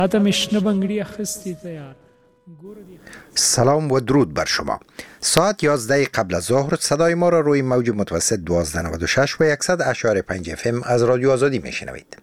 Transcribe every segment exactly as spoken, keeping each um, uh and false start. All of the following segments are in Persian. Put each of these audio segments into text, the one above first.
سلام و درود بر شما. ساعت یازده قبل از ظهر صدای ما را روی موج متوسط دوازده نود و شش و صد و اشاره پنج اف ام از رادیو آزادی میشنوید.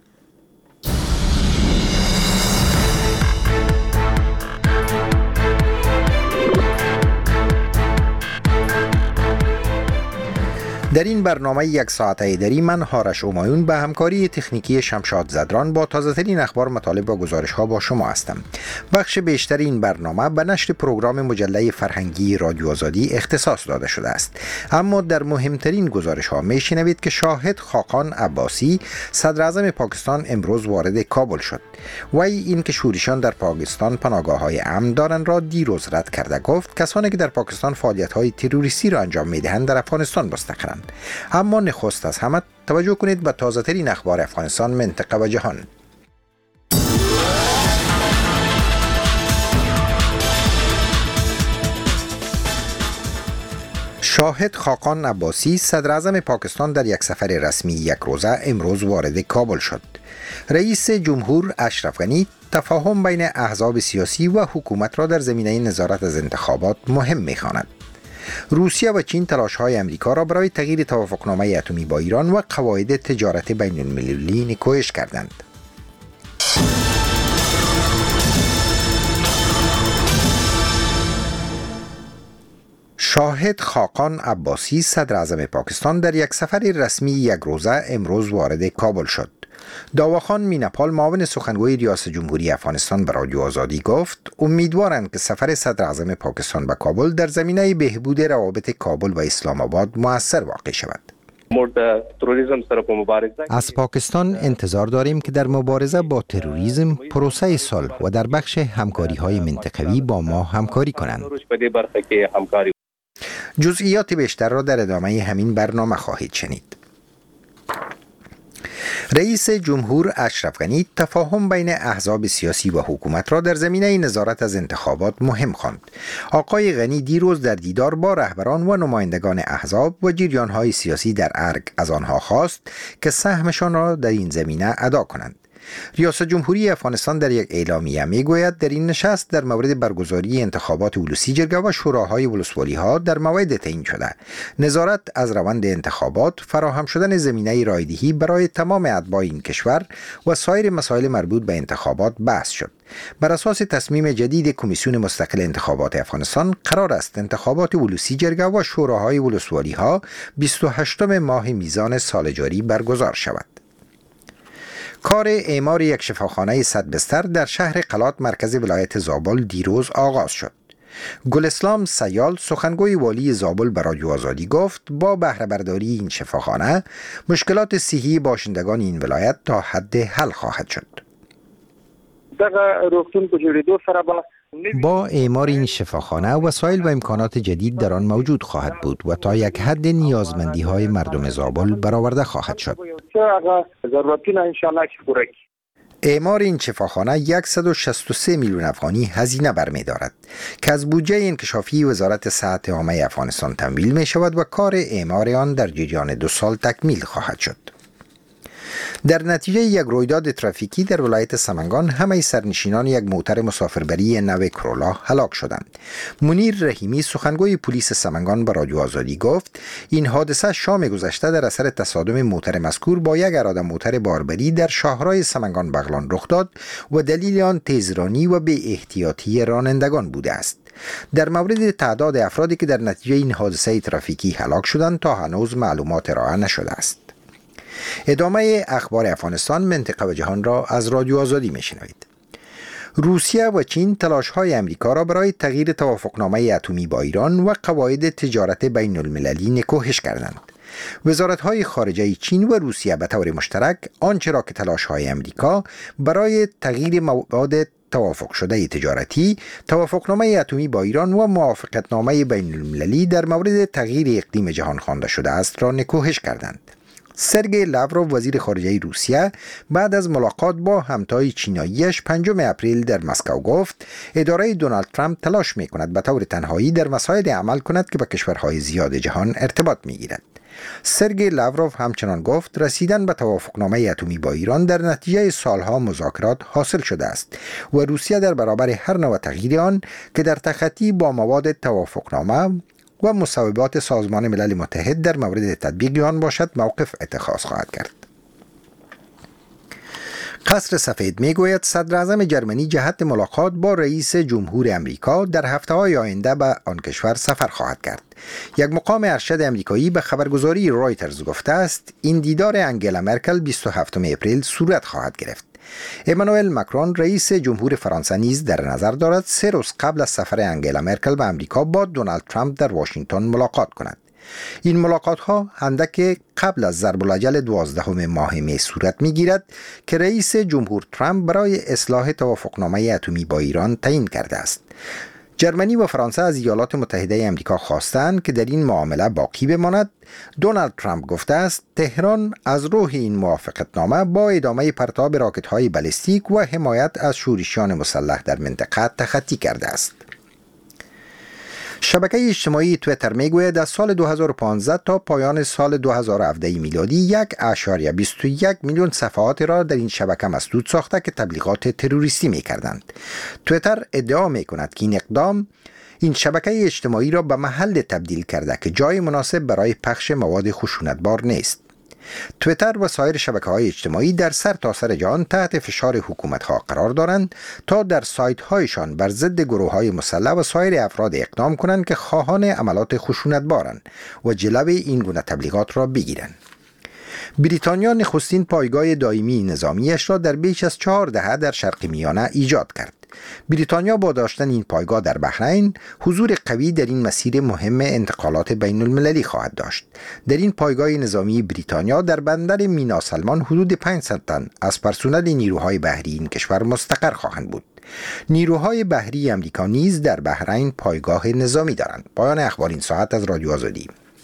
در این برنامه یک ساعته دری من هارش اومایون به همکاری تکنیکی شمشاد زدران با تازه ترین اخبار، مطالب و گزارش ها با شما هستم. بخش بیشتر این برنامه به نشر پروگرام مجله فرهنگی رادیو آزادی اختصاص داده شده است، اما در مهمترین گزارش ها می شنوید که شاهد خاقان عباسی صدر اعظم پاکستان امروز وارد کابل شد و این که شورشیان در پاکستان پناهگاه های امن دارند را دیروز رد کرده. گفت کسانی که در پاکستان فعالیت های تروریستی را انجام می دهند در افغانستان مستقرند. اما نخست از همه توجه کنید به تازه ترین اخبار افغانستان، منطقه و جهان. شاهد خاقان عباسی صدر اعظم پاکستان در یک سفر رسمی یک روزه امروز وارد کابل شد. رئیس جمهور اشرف غنی تفاهم بین احزاب سیاسی و حکومت را در زمینه نظارت از انتخابات مهم می‌خواند. روسیه و چین تلاش‌های امریکا را برای تغییر توافقنامه اتمی با ایران و قواعد تجارت بین المللی نکوهش کردند. شاهد خاقان عباسی صدر اعظم پاکستان در یک سفر رسمی یک روزه امروز وارد کابل شد. داواخان مینپال معاون سخنگوی ریاست جمهوری افغانستان به رادیو آزادی گفت امیدوارند که سفر صدر اعظم پاکستان به کابل در زمینه بهبود روابط کابل و اسلام آباد مؤثر واقع شود. از پاکستان انتظار داریم که در مبارزه با تروریسم، پروسه صلح و در بخش همکاری های منطقوی با ما همکاری کنند. جزئیات بیشتر را در ادامه همین برنامه خواهید شنید. رئیس جمهور اشرف غنی تفاهم بین احزاب سیاسی و حکومت را در زمینه نظارت از انتخابات مهم خواند. آقای غنی دیروز در دیدار با رهبران و نمایندگان احزاب و جریان‌های سیاسی در ارگ از آنها خواست که سهمشان را در این زمینه ادا کنند. ریاست جمهوری افغانستان در یک اعلامیه میگوید در این نشست در مورد برگزاری انتخابات ولسی جرگه و شوراهای ولسوالی ها در موعد تعیین شده نظارت از روند انتخابات، فراهم شدن زمینه رایدهی برای تمام اتباع این کشور و سایر مسائل مربوط به انتخابات بحث شد. بر اساس تصمیم جدید کمیسیون مستقل انتخابات افغانستان قرار است انتخابات ولسی جرگه و شوراهای ولسوالی ها بیست و هشتم ماه میزان سال جاری برگزار شود. کار اعمار یک شفاخانه صد بستر در شهر قلات مرکز ولایت زابل دیروز آغاز شد. گل اسلام سیال سخنگوی والی زابل به رادیو آزادی گفت با بهره برداری این شفاخانه مشکلات صحی باشندگان این ولایت تا حد حل خواهد شد. با اعمار این شفاخانه وسایل و امکانات جدید در آن موجود خواهد بود و تا یک حد نیازمندی های مردم زابل برآورده خواهد شد. اعمار این شفاخانه صد و شصت و سه میلیون افغانی هزینه برمی‌دارد که از بودجه انکشافی وزارت صحت عامه افغانستان تمویل می شود و کار اعمار آن در جریان دو سال تکمیل خواهد شد. در نتیجه یک رویداد ترافیکی در ولایت سمنگان همه سرنشینان یک موتر مسافربری نو کرولا هلاک شدند. منیر رحیمی سخنگوی پلیس سمنگان به رادیو آزادی گفت این حادثه شام گذشته در اثر تصادم موتر مذکور با یک اراده موتر باربری در شاهراه سمنگان بغلان رخ داد و دلیل آن تیزرانی و بی احتیاطی رانندگان بوده است. در مورد تعداد افرادی که در نتیجه این حادثه ترافیکی هلاک شدند تا هنوز معلومات ارائه نشده است. ادامه اخبار افغانستان، منطقه و جهان را از رادیو آزادی میشنوید. روسیه و چین تلاش‌های امریکا را برای تغییر توافقنامه اتمی با ایران و قواعد تجارت بین المللی نکوهش کردند. وزارت‌های خارجه چین و روسیه به طور مشترک آنچه را که تلاش‌های امریکا برای تغییر مواد توافق شده تجارتی، توافقنامه اتمی با ایران و موافقتنامه بین المللی در مورد تغییر اقلیم جهان خوانده شده است را نکوهش کردند. سرگئی لاوروف وزیر خارجه روسیه بعد از ملاقات با همتای چیناییش پنجم اپریل در مسکو گفت اداره دونالد ترامپ تلاش می‌کند به طور تنهایی در مسائل عمل کند که با کشورهای زیاد جهان ارتباط می‌گیرد. سرگئی لاوروف همچنان گفت رسیدن به توافقنامه اتمی با ایران در نتیجه سالها مذاکرات حاصل شده است و روسیه در برابر هر نوع تغییر آن که در تخطی با مواد توافقنامه و مصوبات سازمان ملل متحد در مورد تطبیق آن باشد موقف اتخاذ خواهد کرد. قصر سفید میگوید صدر اعظم جرمنی جهت ملاقات با رئیس جمهور امریکا در هفته‌های آینده به آن کشور سفر خواهد کرد. یک مقام ارشد امریکایی به خبرگزاری رایترز گفته است این دیدار انگلا مرکل بیست و هفتم اپریل صورت خواهد گرفت. امانوئل مکرون رئیس جمهور فرانسه نیز در نظر دارد سه روز قبل از سفر انگلا مرکل به امریکا با دونالد ترامپ در واشنگتن ملاقات کند. این ملاقات ها اندک قبل از ضرب الاجل دوازدهم ماه می صورت می گیرد که رئیس جمهور ترامپ برای اصلاح توافقنامه اتمی با ایران تعیین کرده است. جرمنی و فرانسه از ایالات متحده آمریکا خواستند که در این معامله باقی بماند. دونالد ترامپ گفته است تهران از روح این موافقتنامه با ادامه پرتاب راکت‌های بالستیک و حمایت از شورشیان مسلح در منطقه تخطی کرده است. شبکه اجتماعی تویتر میگوید از سال دو هزار و پانزده تا پایان سال دو هزار و هفده میلادی یک اشاریه بیست و یک میلیون صفحات را در این شبکه مسدود ساخته که تبلیغات تروریستی میکردند. تویتر ادعا میکند که این اقدام این شبکه اجتماعی را به محل تبدیل کرده که جای مناسب برای پخش مواد خشونتبار نیست. تویتر و سایر شبکه‌های اجتماعی در سر تا سر جهان تحت فشار حکومت‌ها قرار دارند تا در سایت‌هایشان بر ضد گروه‌های مسلح و سایر افراد اقدام کنند که خواهان عملات خشونتبارند و جلوی این گونه تبلیغات را بگیرند. بریتانیا نخستین پایگاه دائمی نظامیش را در بیش از چهار دهه در شرق میانه ایجاد کرد. بریتانیا با داشتن این پایگاه در بحرین حضور قوی در این مسیر مهم انتقالات بین المللی خواهد داشت. در این پایگاه نظامی بریتانیا در بندر مینا سلمان حدود پانصد تن از پرسنل نیروهای بحری این کشور مستقر خواهند بود. نیروهای بحری امریکا نیز در بحرین پایگاه نظامی دارند. پایان اخبار این ساعت از رادیو آزادی.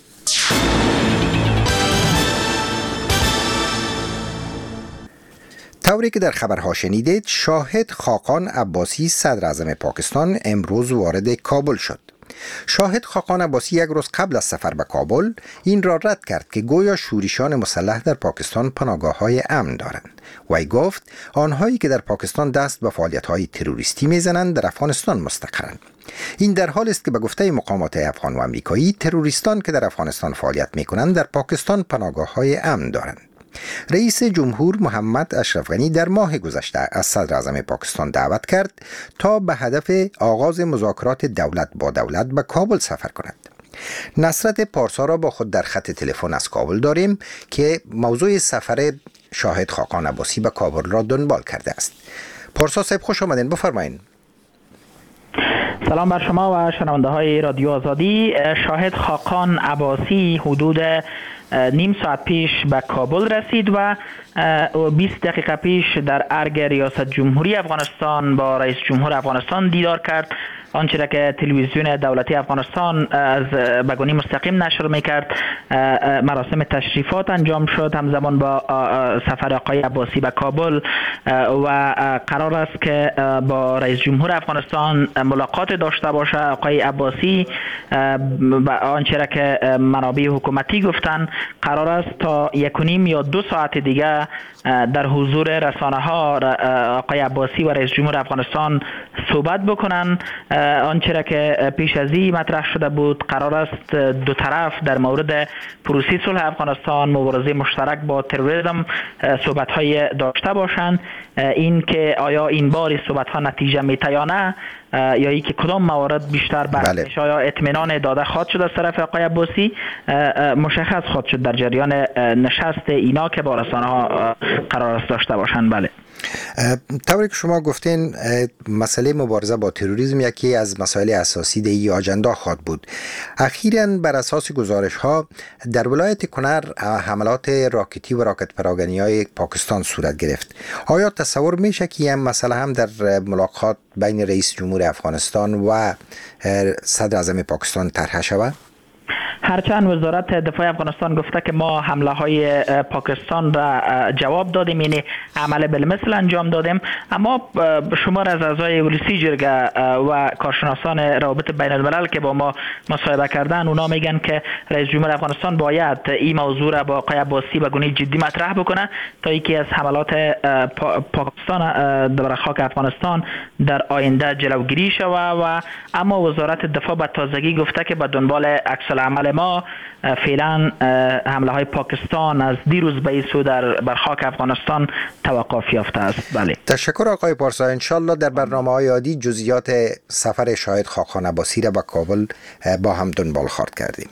طوری که در خبرها شنیدید، شاهد خاقان عباسی صدر اعظم پاکستان امروز وارد کابل شد. شاهد خاقان عباسی یک روز قبل از سفر به کابل این را رد کرد که گویا شورشیان مسلح در پاکستان پناهگاه‌های امن دارند. وی گفت آنهایی که در پاکستان دست به فعالیت‌های تروریستی می‌زنند در افغانستان مستقرند. این در حالی است که به گفته مقامات افغان و آمریکایی تروریستان که در افغانستان فعالیت می‌کنند در پاکستان پناهگاه‌های امن دارند. رئیس جمهور محمد اشرف غنی در ماه گذشته از صدر اعظم پاکستان دعوت کرد تا به هدف آغاز مذاکرات دولت با دولت به کابل سفر کند. نصرت پارسا را با خود در خط تلفن از کابل داریم که موضوع سفر شاهد خاقان عباسی به کابل را دنبال کرده است. پارسا صاحب خوش آمدین، بفرمایید. سلام بر شما و شنونده های رادیو آزادی. شاهد خاقان عباسی حدود نیم ساعت پیش به کابل رسید و بیست دقیقه پیش در ارگ ریاست جمهوری افغانستان با رئیس جمهور افغانستان دیدار کرد. آنچه را که تلویزیون دولتی افغانستان از بگونی مستقیم نشر میکرد، مراسم تشریفات انجام شد همزمان با سفر آقای عباسی به کابل و قرار است که با رئیس جمهور افغانستان ملاقات داشته باشه. آقای عباسی و آنچه را که منابع حکومتی گفتن قرار است تا یک و نیم یا دو ساعت دیگه در حضور رسانه ها آقای عباسی و رئیس جمهور افغانستان صحبت بکنن. آنچه را که پیش از این مطرح شده بود قرار است دو طرف در مورد پروسه صلح افغانستان، مبارزه مشترک با تروریسم صحبت های داشته باشند. این که آیا این بار صحبت ها نتیجه میده یا نه، یا ای که کدام موارد بیشتر بحثش آیا اطمینان داده خواهد شد از طرف آقای عباسی مشخص خواهد شد در جریان نشست اینا که با رسانه ها قرار است داشته باشند. بله، طوری که شما گفتین مسئله مبارزه با تروریسم یکی از مسائل اساسی در این آجندا خواهد بود. اخیراً بر اساس گزارش ها در ولایت کنر حملات راکتی و راکت پراگنی های پاکستان صورت گرفت. آیا تصور میشه که این مسئله هم در ملاقات بین رئیس جمهور افغانستان و صدر اعظم پاکستان طرح شود؟ هرچند وزارت دفاع افغانستان گفته که ما حمله های پاکستان را جواب دادیم، یعنی عمل بالمثل انجام دادیم، اما شمار از اعضای ولسی جرگه و کارشناسان روابط بین الملل که با ما مصاحبه کردن، اونا میگن که رئیس جمهور افغانستان باید این موضوع را با آقای عباسی به گونه جدی مطرح بکنه تا اینکه از حملات پاکستان در خاک افغانستان در آینده جلوگیری شود. و اما وزارت دفاع به تازگی گفته که به دنبال عکس العمل ما فعلا حمله های پاکستان از دیروز به این سو در بر خاک افغانستان توقف یافته است. بله، تشکر آقای پارسا. انشالله در برنامه‌های عادی جزئیات سفر شاهد خاقان عباسی را به کابل با هم دنبال خواهد کردیم.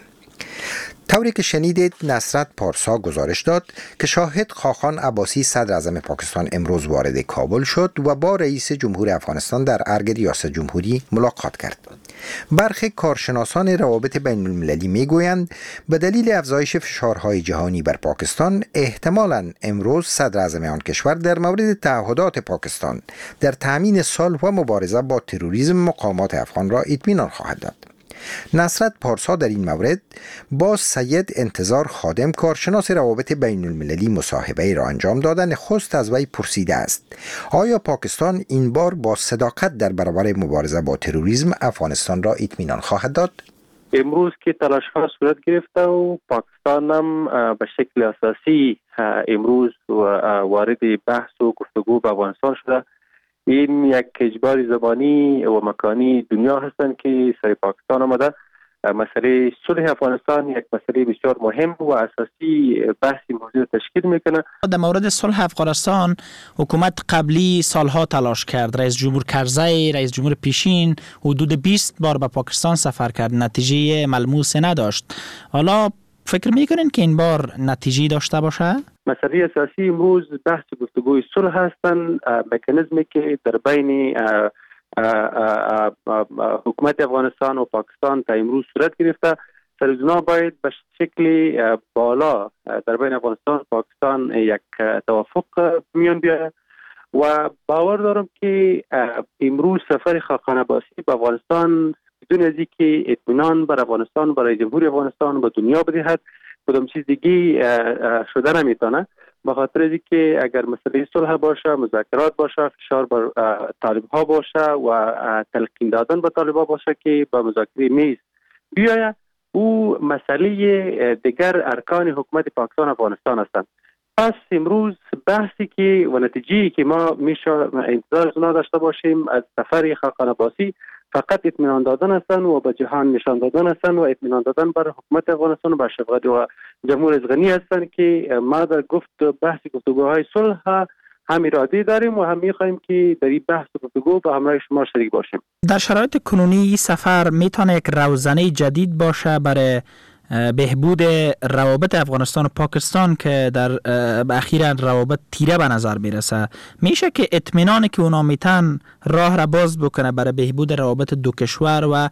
طوری که شنیدید، نصرت پارسا گزارش داد که شاهد خاقان عباسی صدر اعظم پاکستان امروز وارد کابل شد و با رئیس جمهور افغانستان در ارگ ریاست جمهوری ملاقات کرد. برخی کارشناسان روابط بین المللی می گویند به دلیل افزایش فشارهای جهانی بر پاکستان احتمالاً امروز صدر اعظم آن کشور در مورد تعهدات پاکستان در تأمین صلح و مبارزه با تروریسم مقامات افغان را اطمینان خواهد داد. نصرت پارسا در این مورد با سید انتظار خادم کارشناس روابط بین المللی مصاحبه را انجام دادن نخست از وی پرسیده است آیا پاکستان این بار با صداقت در برابر مبارزه با تروریسم افغانستان را اطمینان خواهد داد؟ امروز که تلاش ها صورت گرفته و پاکستان هم به شکل اساسی امروز وارد بحث و گفتگو با افغانستان شده، این یک اجبار زبانی و مکانی دنیا هستند که سر پاکستان آمده. مسئله صلح افغانستان یک مسئله بسیار مهم و اساسی بحثی موضوع تشکیل میکنه. در مورد صلح افغانستان حکومت قبلی سالها تلاش کرد. رئیس جمهور کرزی، رئیس جمهور پیشین حدود بیست بار به پاکستان سفر کرد، نتیجه ملموس نداشت. حالا فکر میکنین که این بار نتیجه داشته باشه؟ مسئله اساسی امروز بحث گفتگوی صلح هستند. مکانیزمی که در بین حکومت افغانستان و پاکستان تا امروز صورت گرفته، سرزنا باید به شکل بالا در بین افغانستان و پاکستان یک توافق میان بیاید و باور دارم که امروز سفر خاقان عباسی به افغانستان بدون از اینکه اطمینان بر افغانستان برای جمهوری افغانستان به دنیا بدهد کدام چیز دیگه شده نمیتونه، به خاطر اینکه اگر مسئله صلح باشه، مذاکرات باشه، فشار بر طالب ها باشه و تلقین دادن به طالب ها باشه که به مذاکره میز بیاید، او مسئله دیگر ارکان حکومت پاکستان افغانستان هستند. پس امروز بحثی که و نتیجه‌ای که ما میشه انتظار از داشته باشیم از سفر خاقان عباسی فقط اطمینان دادن هستند و به جهان نشان دادن هستند و اطمینان دادن بر حکومت افغانستان و بر شفقت و جمهور ازغنی هستند که ما در گفت بحث گفتگوهای صلح هم اراده داریم و هم می‌خوایم که در این بحث گفتگو با همراه شما شریک باشیم. در شرایط کنونی این سفر میتونه یک روزنه جدید باشه برای بهبود روابط افغانستان و پاکستان که در اخیراً روابط تیره به نظر میرسه. میشه که اطمینانی که اونا میتن راه را باز بکنه برای بهبود روابط دو کشور و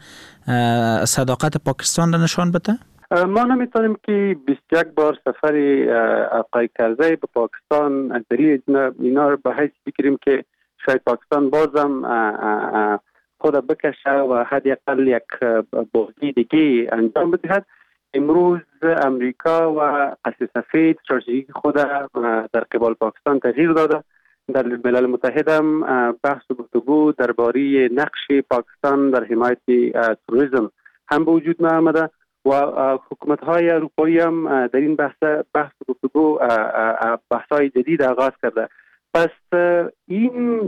صداقت پاکستان را نشان بده؟ ما نمیتونیم که بیست و یک بار سفر آقای کرزی به پاکستان دلیل اینا رو به حیث بگیریم که شاید پاکستان بازم خود بکشه و حداقل یک بازی دیگه انجام بدهد. امروز امریکا و قصر سفید استراتژی خود در قبال پاکستان تغییر داده. در ملل متحد هم بحث و گفتگو درباره نقش پاکستان در حمایت تروریسم هم به وجود آمده و حکومت های اروپایی هم در این بحث بحث و گفتگو بحث های جدید آغاز کرده. پس این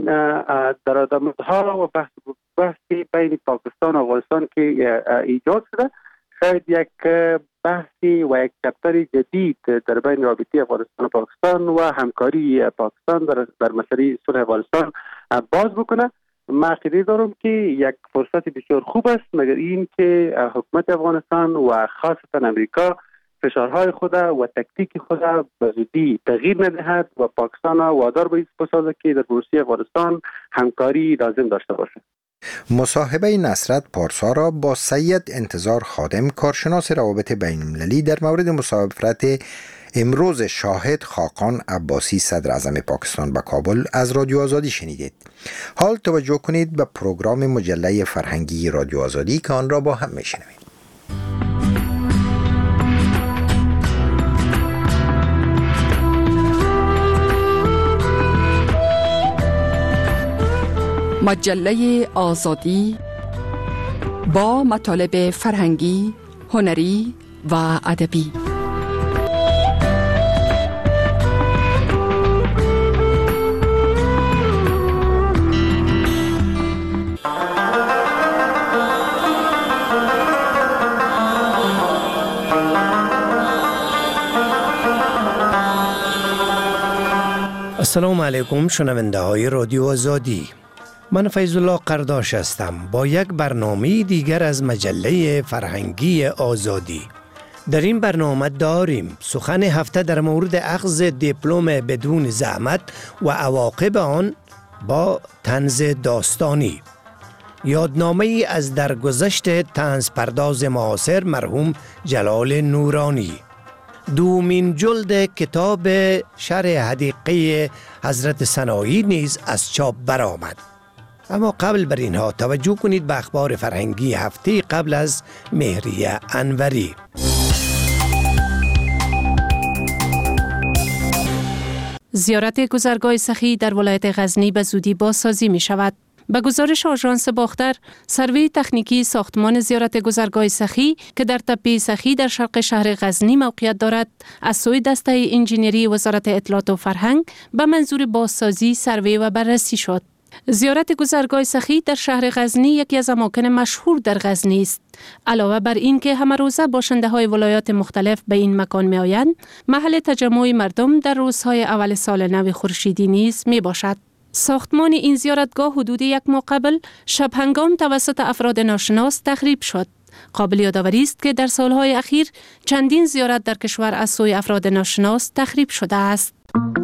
درآمدها و بحث بحثی بین پاکستان و افغانستان که ایجاد شده شاید یک بحثی و یک چپتر جدید در بین رابطه افغانستان و پاکستان و همکاری پاکستان در, در مسئله صلح افغانستان باز بکنه. من عقیده دارم که یک فرصت بسیار خوب است، مگر این که حکومت افغانستان و خاصتا امریکا فشارهای خود و تکتیک خود به زودی تغییر ندهد و پاکستان وادار به بسازد که در بروسی افغانستان همکاری لازم داشته باشد. مصاحبه نصرت پارسا را با سید انتظار خادم کارشناس روابط بین المللی در مورد مسافرت امروز شاهد خاقان عباسی صدر اعظم پاکستان به کابل از رادیو آزادی شنیدید. حال توجه کنید به پروگرام مجله فرهنگی رادیو آزادی که آن را با هم میشنویم. مجله آزادی با مطالب فرهنگی، هنری و ادبی. السلام علیکم شنونده های رادیو آزادی. من فیض الله قرداش هستم با یک برنامه دیگر از مجله فرهنگی آزادی. در این برنامه داریم سخن هفته در مورد اخذ دیپلم بدون زحمت و عواقب آن با طنز داستانی، یادنامه ای از درگذشت طنز پرداز معاصر مرحوم جلال نورانی، دومین جلد کتاب شرح حدیقه حضرت سنایی نیز از چاپ برآمد. اما قبل بر اینها توجه کنید به اخبار فرهنگی هفته قبل از مهریه انوری. زیارت گذرگاه سخی در ولایت غزنی به زودی بازسازی می شود. به گزارش آژانس باختر، سروی تکنیکی ساختمان زیارت گذرگاه سخی که در تپه سخی در شرق شهر غزنی موقعیت دارد، از سوی دسته انجینری وزارت اطلاعات و فرهنگ به منظور بازسازی سروی و بررسی شد. زیارت گذرگاه سخی در شهر غزنی یکی از اماکن مشهور در غزنی است. علاوه بر این که همه روزه باشنده های ولایات مختلف به این مکان می آیند، محل تجمع مردم در روزهای اول سال نو خورشیدی نیز می باشد. ساختمان این زیارتگاه حدود یک ماه قبل شب هنگام توسط افراد ناشناس تخریب شد. قابل یادآوری است که در سالهای اخیر چندین زیارت در کشور از سوی افراد ناشناس تخریب شده است.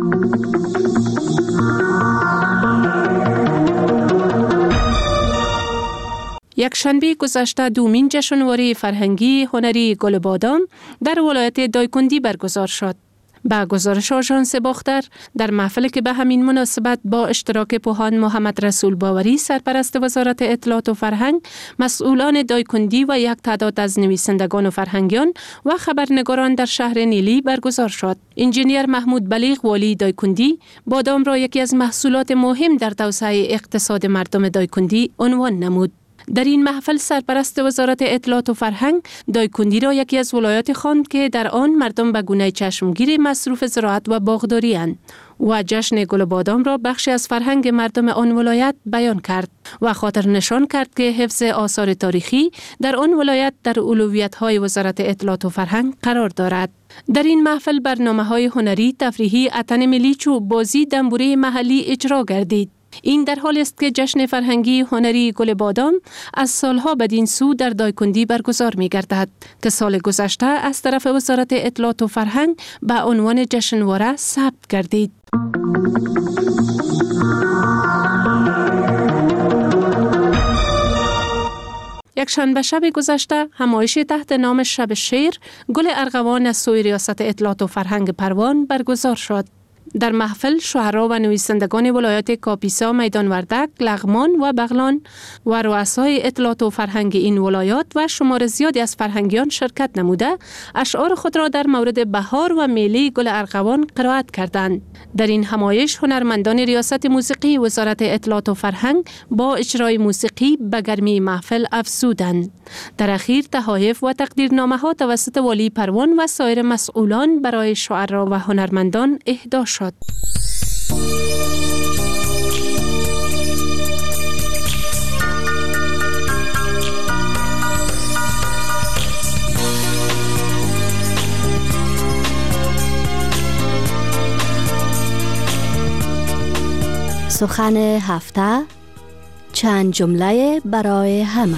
یک شنبه گذشته دومین جشنواره فرهنگی هنری گل بادام در ولایت دایکنی برگزار شد. با گزارش آژانس باختر، در محفلی که به همین مناسبت با اشتراک پوهان محمد رسول باوری سرپرست وزارت اطلاعات و فرهنگ، مسئولان دایکنی و یک تعداد از نویسندگان و فرهنگیان و خبرنگاران در شهر نیلی برگزار شد. انجینیر محمود بلیغ والی دایکنی بادام را یکی از محصولات مهم در توسعه اقتصاد مردم دایکنی عنوان نمود. در این محفل سرپرست وزارت اطلاعات و فرهنگ دایکنی را یکی از ولایات خواند که در آن مردم به گونه چشمگیر مصروف زراعت و باغداری اند و جشن گل بادام را بخشی از فرهنگ مردم آن ولایت بیان کرد و خاطر نشان کرد که حفظ آثار تاریخی در آن ولایت در اولویت‌های وزارت اطلاعات و فرهنگ قرار دارد. در این محفل برنامه‌های هنری، تفریحی، اتن ملی و بازی دنبوره محلی اجرا گردید. این در حال است که جشن فرهنگی هنری گل بادام از سالها بدین سو در دایکنی برگزار می گردد که سال گذشته از طرف وزارت اطلاعات و فرهنگ به عنوان جشنواره ثبت گردید. یک شنبه شب گذشته همایش تحت نام شب شعر گل ارغوان از سوی ریاست اطلاعات و فرهنگ پروان برگزار شد. در محفل شاعران و نویسندگان ولایات کاپیسا، میدان وردک، لغمان و بغلان و رؤسای اطلاعات و فرهنگ این ولایات و شمار زیادی از فرهنگیان شرکت نموده اشعار خود را در مورد بهار و میله گل ارغوان قرائت کردند. در این همایش هنرمندان ریاست موسیقی وزارت اطلاعات و فرهنگ با اجرای موسیقی به گرمی محفل افزودند. در اخیر تحایف و تقدیرنامه‌ها توسط والی پروان و سایر مسئولان برای شاعران و هنرمندان اهدا شد. سخن هفته، چند جمله برای همه.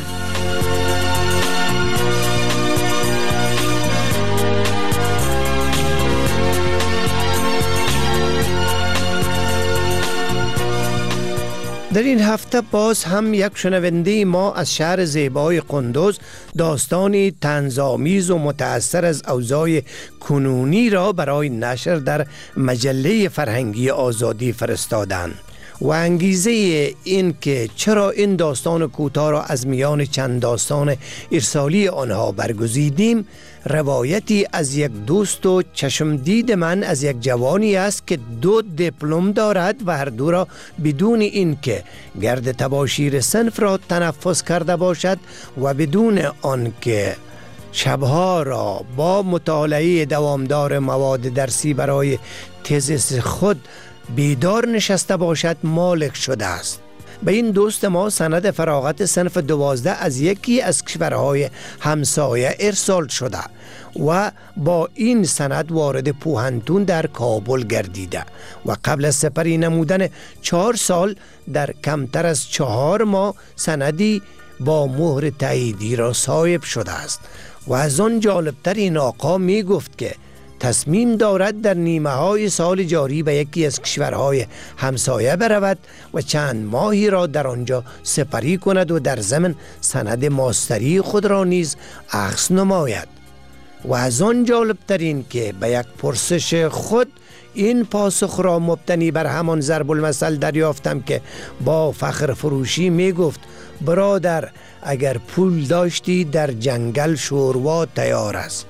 در این هفته باز هم یک شنونده ما از شهر زیبای قندوز داستانی طنزآمیز و متأثر از اوضاع کنونی را برای نشر در مجله فرهنگی آزادی فرستادند. و انگیزه این که چرا این داستان کوتاه را از میان چند داستان ارسالی آنها برگزیدیم روایتی از یک دوست و چشمدید من از یک جوانی است که دو دیپلم دارد و هر دو را بدون اینکه گرد تباشیر صنف را تنفس کرده باشد و بدون آنکه شبها را با مطالعه دوامدار مواد درسی برای تزیس خود بیدار نشسته باشد مالک شده است. به این دوست ما سند فراغت صنف دوازده از یکی از کشورهای همسایه ارسال شده و با این سند وارد پوهنتون در کابل گردیده و قبل از سپری نمودن چهار سال در کمتر از چهار ماه سندی با مهر تاییدی را صاحب شده است. و از آن جالبتر این آقا می گفت که تصمیم دارد در نیمه های سال جاری به یکی از کشورهای همسایه برود و چند ماهی را در آنجا سپری کند و در ضمن سند ماستری خود را نیز اخذ نماید. و از آن جالبتر این که به یک پرسش خود این پاسخ را مبتنی بر همان ضرب المثل دریافتم که با فخر فروشی می گفت برادر اگر پول داشتی در جنگل شوروا تیار است.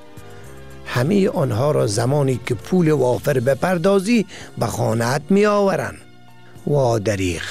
همه آنها را زمانی که پول وافر بپردازی به خانه‌ات می آورند. و دریغ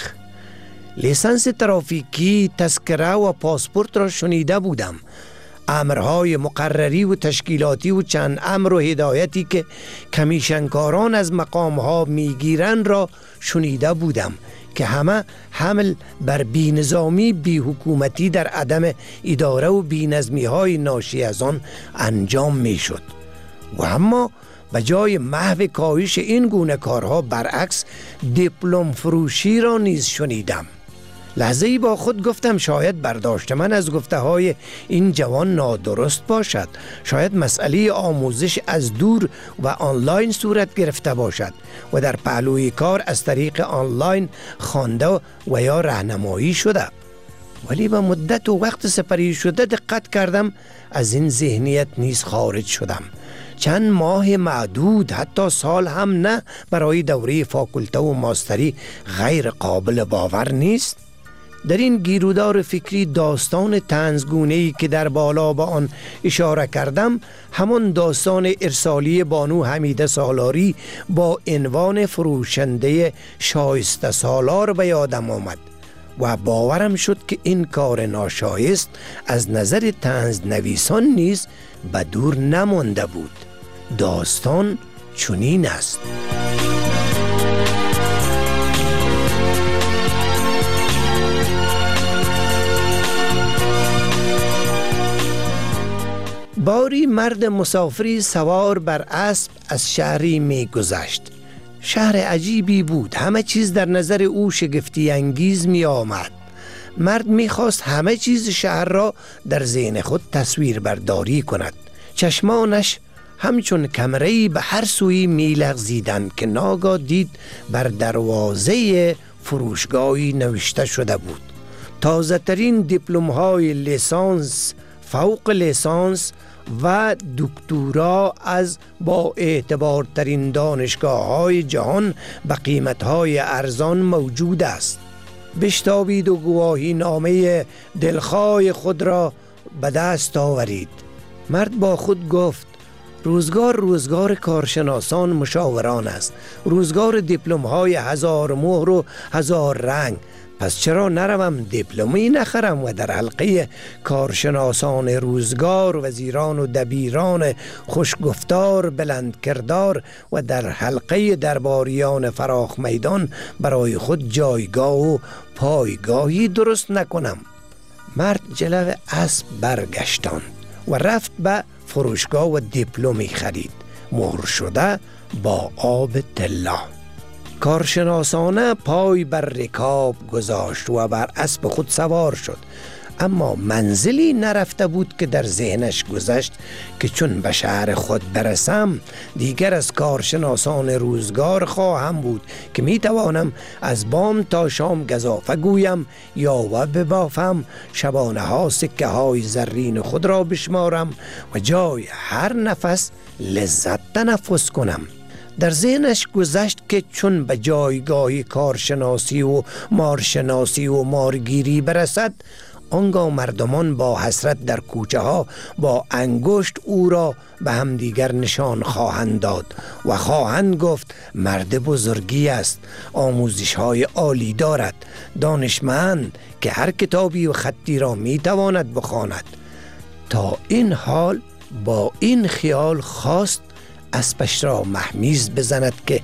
لیسانس ترافیکی، تذکره و پاسپورت را شنیده بودم. امرهای مقرری و تشکیلاتی و چند امر و هدایتی که کمیشنکاران از مقامها میگیرند را شنیده بودم که همه حمل بر بی نظامی بی حکومتی در عدم اداره و بی نظمی های ناشی از آن انجام می شد. و اما به جای محو کاهش این گونه کارها برعکس دیپلم فروشی را نیز شنیدم. لحظه ای با خود گفتم شاید برداشت من از گفته های این جوان نادرست باشد. شاید مسئله آموزش از دور و آنلاین صورت گرفته باشد و در پهلوی کار از طریق آنلاین خوانده و یا راهنمایی شده. ولی به مدت و وقت سپری شده دقت کردم از این ذهنیت نیز خارج شدم. چند ماه معدود حتی سال هم نه برای دوره فاکولته و ماستری غیر قابل باور نیست. در این گیرودار فکری داستان طنزگونه‌ای که در بالا با آن اشاره کردم همان داستان ارسالی بانو حمیده سالاری با عنوان فروشنده شایسته سالار به یادم آمد و باورم شد که این کار ناشایست از نظر طنز نویسان نیز به دور نمانده بود. داستان چنین است: باری مرد مسافری سوار بر اسب از شهری می گذشت. شهر عجیبی بود. همه چیز در نظر او شگفتی انگیز می آمد. مرد می خواست همه چیز شهر را در ذهن خود تصویر برداری کند. چشمانش همچون کمره‌ای به هر سوی می لغزیدند که ناگاه دید بر دروازه فروشگاهی نوشته شده بود: تازه ترین دیپلم های لیسانس، فوق لیسانس و دکترا از با اعتبارترین دانشگاه های جهان به قیمت های ارزان موجود است. بشتابید و گواهی نامه دلخواه خود را به دست آورید. مرد با خود گفت: روزگار روزگار کارشناسان مشاوران است. روزگار دیپلم های هزار مهر و هزار رنگ. پس چرا نروم دیپلمی نخرم و در حلقه کارشناسان روزگار، وزیران و دبیران خوشگفتار بلند کردار و در حلقه درباریان فراخ میدان برای خود جایگاه و پایگاهی درست نکنم؟ مرد جلو اسب برگشتاند و رفت به فروشگاه و دیپلمی خرید، مهر شده با آب طلا. کارشناسانه پای بر رکاب گذاشت و بر اسب خود سوار شد، اما منزلی نرفته بود که در ذهنش گذشت که چون به شهر خود برسم دیگر از کارشناسان روزگار خواهم بود که می توانم از بام تا شام گزافه گویم یا و ببافم، شبانه ها سکه های زرین خود را بشمارم و جای هر نفس لذت تنفس کنم. در ذهنش گذشت که چون به جایگاه کارشناسی و مارشناسی و مارگیری برسد، آنگاه مردمان با حسرت در کوچه ها با انگشت او را به همدیگر نشان خواهند داد و خواهند گفت مرد بزرگی است، آموزش های عالی دارد، دانشمند که هر کتابی و خطی را می تواند بخواند. تا این حال با این خیال خواست اسبش را مهمیز بزند که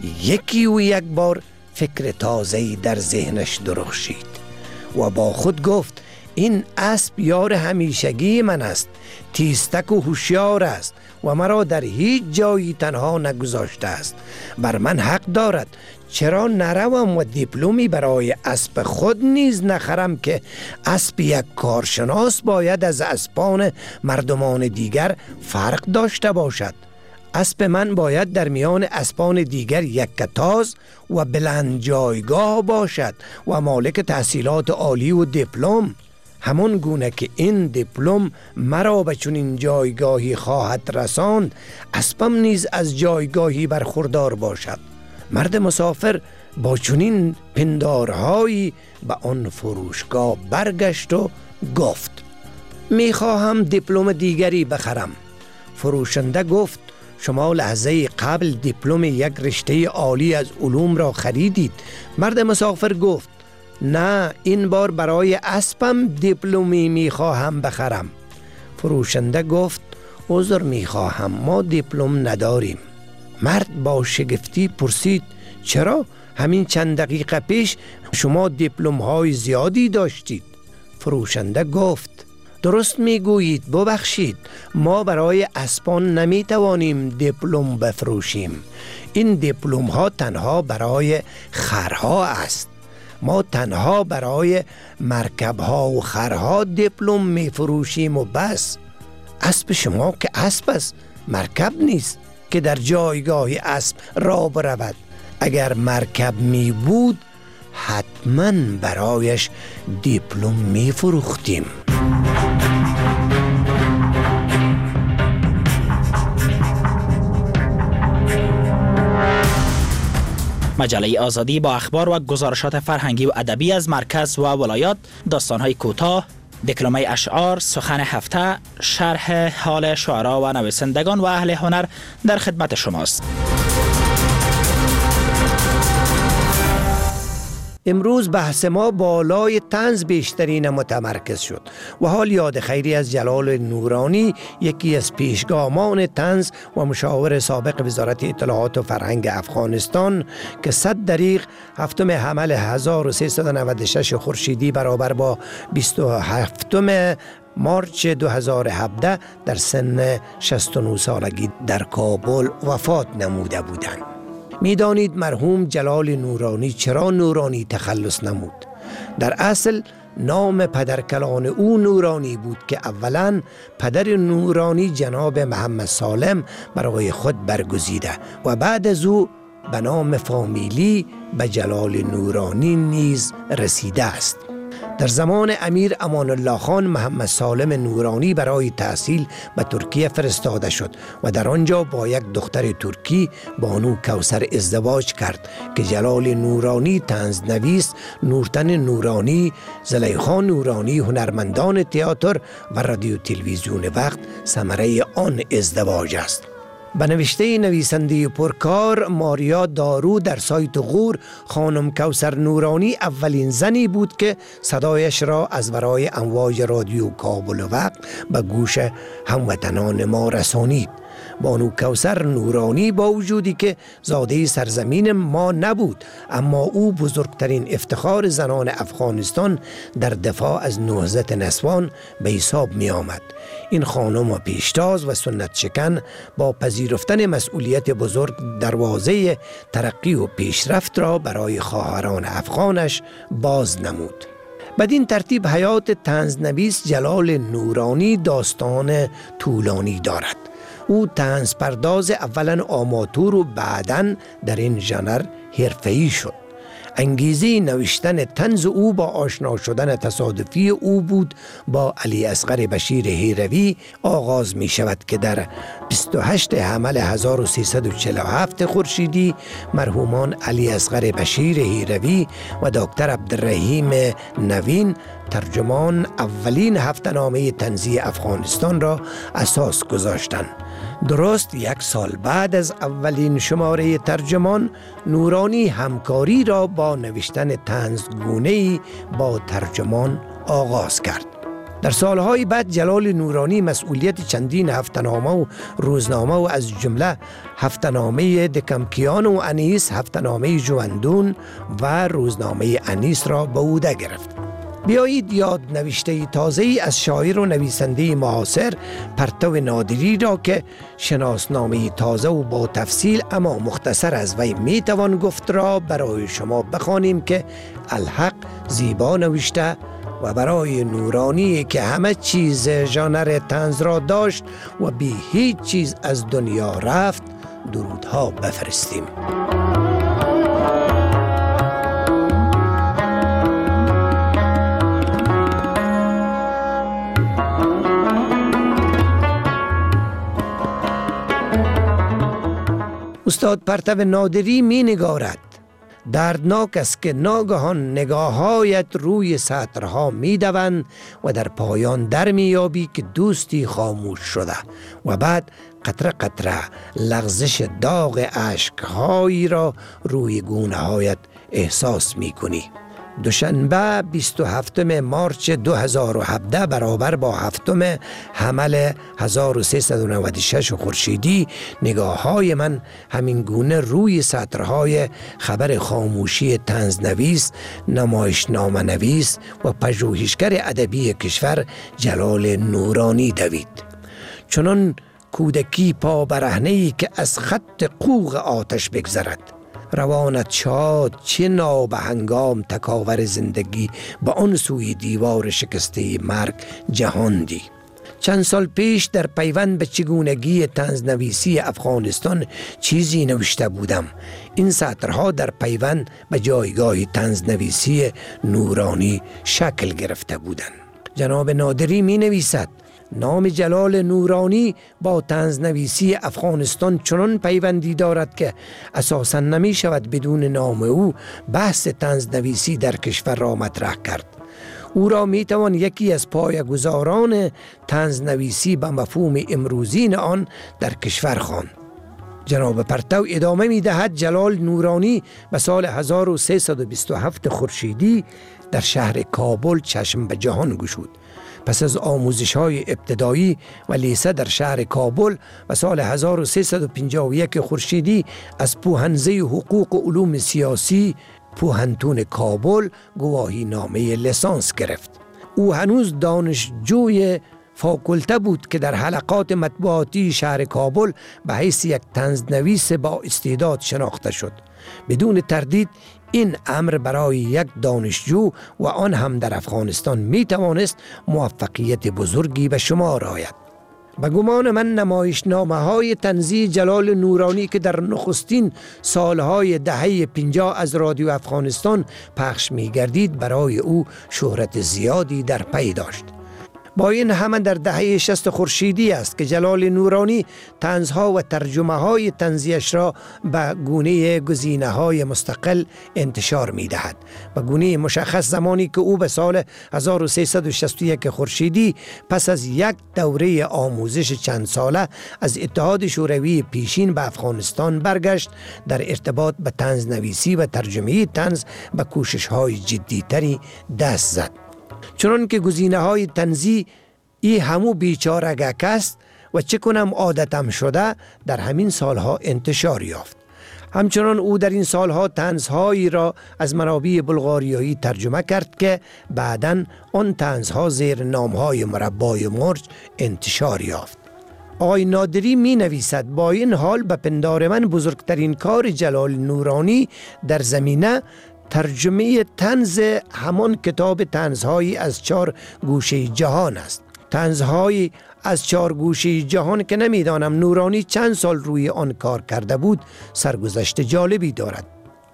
یکی و یک بار فکر تازه‌ای در ذهنش درخشید و با خود گفت این اسب یار همیشگی من است، تیزتک و هوشیار است و مرا در هیچ جایی تنها نگذاشته است. بر من حق دارد، چرا نروم و دیپلمی برای اسب خود نیز نخرم که اسب یک کارشناس باید از اسبان مردمان دیگر فرق داشته باشد. اسب من باید در میان اسبان دیگر یک کتاز و بلند جایگاه باشد و مالک تحصیلات عالی و دیپلم، همون گونه که این دیپلم مرا به چنین جایگاهی خواهد رساند، اسبم نیز از جایگاهی برخوردار باشد. مرد مسافر با چنین پندارهایی به آن فروشگاه برگشت و گفت میخواهم دیپلم دیگری بخرم. فروشنده گفت شما لحظه قبل دیپلم یک رشته عالی از علوم را خریدید. مرد مسافر گفت نه، این بار برای اسبم دیپلمی میخواهم بخرم. فروشنده گفت عذر میخواهم، ما دیپلم نداریم. مرد با شگفتی پرسید چرا؟ همین چند دقیقه پیش شما دیپلم های زیادی داشتید. فروشنده گفت درست میگویید، ببخشید، ما برای اسبان نمیتوانیم دیپلم بفروشیم. این دیپلم ها تنها برای خرها است. ما تنها برای مرکب ها و خرها دیپلم می فروشیم و بس. اسب شما که اسب است، مرکب نیست که در جایگاه اسب را برود. اگر مرکب می بود حتما برایش دیپلم می فروختیم. مجله آزادی با اخبار و گزارشات فرهنگی و ادبی از مرکز و ولایات، داستان‌های کوتاه، دکلمه اشعار، سخن هفته، شرح حال شعرا و نویسندگان و اهل هنر در خدمت شماست. امروز بحث ما بالای طنز بیشترین متمرکز شد و حال یاد خیری از جلال نورانی، یکی از پیشگامان طنز و مشاور سابق وزارت اطلاعات و فرهنگ افغانستان که صد دریغ هفتم حمل هزار و سیصد و نود و شش خورشیدی برابر با بیست و هفتم مارچ دو هزار و هفده در سن شصت و نه سالگی در کابل وفات نموده بودند. میدانید مرحوم جلال نورانی چرا نورانی تخلص نمود؟ در اصل نام پدرکلان او نورانی بود که اولا پدر نورانی جناب محمد سالم برای خود برگزیده و بعد از او به نام فامیلی به جلال نورانی نیز رسیده است. در زمان امیر امان الله خان محمد سالم نورانی برای تحصیل به ترکیه فرستاده شد و در آنجا با یک دختر ترکی بانو کوثر ازدواج کرد که جلال نورانی طنزنویس، نورتن نورانی، زلیخا نورانی هنرمندان تئاتر و رادیو تلویزیون وقت ثمره آن ازدواج است. به نوشته نویسنده پرکار ماریا دارو در سایت غور، خانم کوثر نورانی اولین زنی بود که صدایش را از ورای امواج رادیو کابل وقت به گوش هموطنان ما رسانید. بانو کوثر نورانی با وجودی که زاده سرزمین ما نبود، اما او بزرگترین افتخار زنان افغانستان در دفاع از نهضت نسوان به حساب می آمد. این خانم و پیشتاز و سنت شکن با پذیرفتن مسئولیت بزرگ دروازه ترقی و پیشرفت را برای خواهران افغانش باز نمود. بدین ترتیب حیات طنزنویس جلال نورانی داستان طولانی دارد. او طنز پرداز اولا آماتور و بعداً در این ژانر حرفه‌ای شد. انگیزه نوشتن طنز او با آشنا شدن تصادفی او بود با علی اصغر بشیر هیروی آغاز می شود که در بیست و هشتم حمل هزار و سیصد و چهل و هفت خورشیدی مرحومان علی اصغر بشیر هیروی و دکتر عبدالرحیم نوین ترجمان اولین هفته‌نامه طنزی افغانستان را اساس گذاشتند. درست یک سال بعد از اولین شماره ترجمان، نورانی همکاری را با نوشتن طنزگونه‌ای با ترجمان آغاز کرد. در سالهای بعد جلال نورانی مسئولیت چندین هفته‌نامه و روزنامه و از جمله هفته‌نامه دکمکیان و انیس، هفته‌نامه جواندون و روزنامه انیس را به عهده گرفت. بیایید یاد نوشته تازه‌ای از شاعر و نویسنده معاصر پرتو نادری را که شناسنامه تازه و با تفصیل اما مختصر از وی میتوان گفت را برای شما بخوانیم که الحق زیبا نوشته و برای نورانی که همه چیز ژانر طنز را داشت و بی هیچ چیز از دنیا رفت درودها بفرستیم. استاد پرتو نادری می نگارد. دردناک است که ناگهان نگاهایت روی سطرها می دوند و در پایان در می یابی که دوستی خاموش شده و بعد قطره قطره لغزش داغ اشکهایی را روی گونه هایت احساس می کنی. دوشنبه بیست و هفتم مارچ دو هزار و هفده برابر با هفتم حمل هزار و سیصد و نود و شش خورشیدی نگاه های من همین گونه روی سطرهای خبر خاموشی طنزنویس، نمایشنامه نویس و پژوهشگر ادبی کشور جلال نورانی دوید. چنان کودکی پا برهنه‌ای که از خط قوق آتش بگذرد. روانت شاد چه نابهنگام تکاور زندگی با آن سوی دیوار شکسته مرگ جهاندی. چند سال پیش در پیوند به چگونگی طنزنویسی افغانستان چیزی نوشته بودم. این سطرها در پیوند به جایگاه طنزنویسی نورانی شکل گرفته بودند. جناب نادری می نویسد: نام جلال نورانی با طنزنویسی افغانستان چنان پیوندی دارد که اساساً نمی شود بدون نام او بحث طنزنویسی در کشور را مطرح کرد. او را می توان یکی از پایه‌گذاران طنزنویسی به مفهوم امروزین آن در کشور خواند. جناب پرتو ادامه می دهد: جلال نورانی به سال هزار و سیصد و بیست و هفت خورشیدی در شهر کابل چشم به جهان گشود. پس از آموزش های ابتدایی و لیسه در شهر کابل و سال هزار و سیصد و پنجاه و یک خورشیدی از پوهنزه حقوق و علوم سیاسی پوهنتون کابل گواهی نامه لیسانس گرفت. او هنوز دانشجوی فاکولته بود که در حلقات مطبوعاتی شهر کابل به حیث یک طنزنویس با استعداد شناخته شد. بدون تردید این امر برای یک دانشجو و آن هم در افغانستان می توانست موفقیت بزرگی به شمار آید. به گمان من نمایشنامه های طنزی جلال نورانی که در نخستین سالهای دهه پنجاه از رادیو افغانستان پخش می گردید برای او شهرت زیادی در پی داشت. با این همه در دهه شصت خورشیدی است که جلال نورانی طنزها و ترجمه های طنزیش را به گونه گزینه های مستقل انتشار می دهد. به گونه مشخص زمانی که او به سال هزار و سیصد و شصت و یک خورشیدی پس از یک دوره آموزش چند ساله از اتحاد شوروی پیشین به افغانستان برگشت، در ارتباط به طنزنویسی و ترجمه طنز به کوشش های جدی تری دست زد. چنان که گزینه های طنزی ای همو بیچارگک است و چه کنم عادتم شده در همین سالها انتشار یافت. همچنان او در این سالها طنزهایی را از منابع بلغاریایی ترجمه کرد که بعداً آن طنزها زیر نامهای مربای مرج انتشار یافت. آقای نادری می نویسد: با این حال به پندار من بزرگترین کار جلال نورانی در زمینه ترجمه طنز همان کتاب طنزهایی از چهار گوشه جهان است. طنزهایی از چهار گوشه جهان که نمیدانم نورانی چند سال روی آن کار کرده بود سرگذشت جالبی دارد.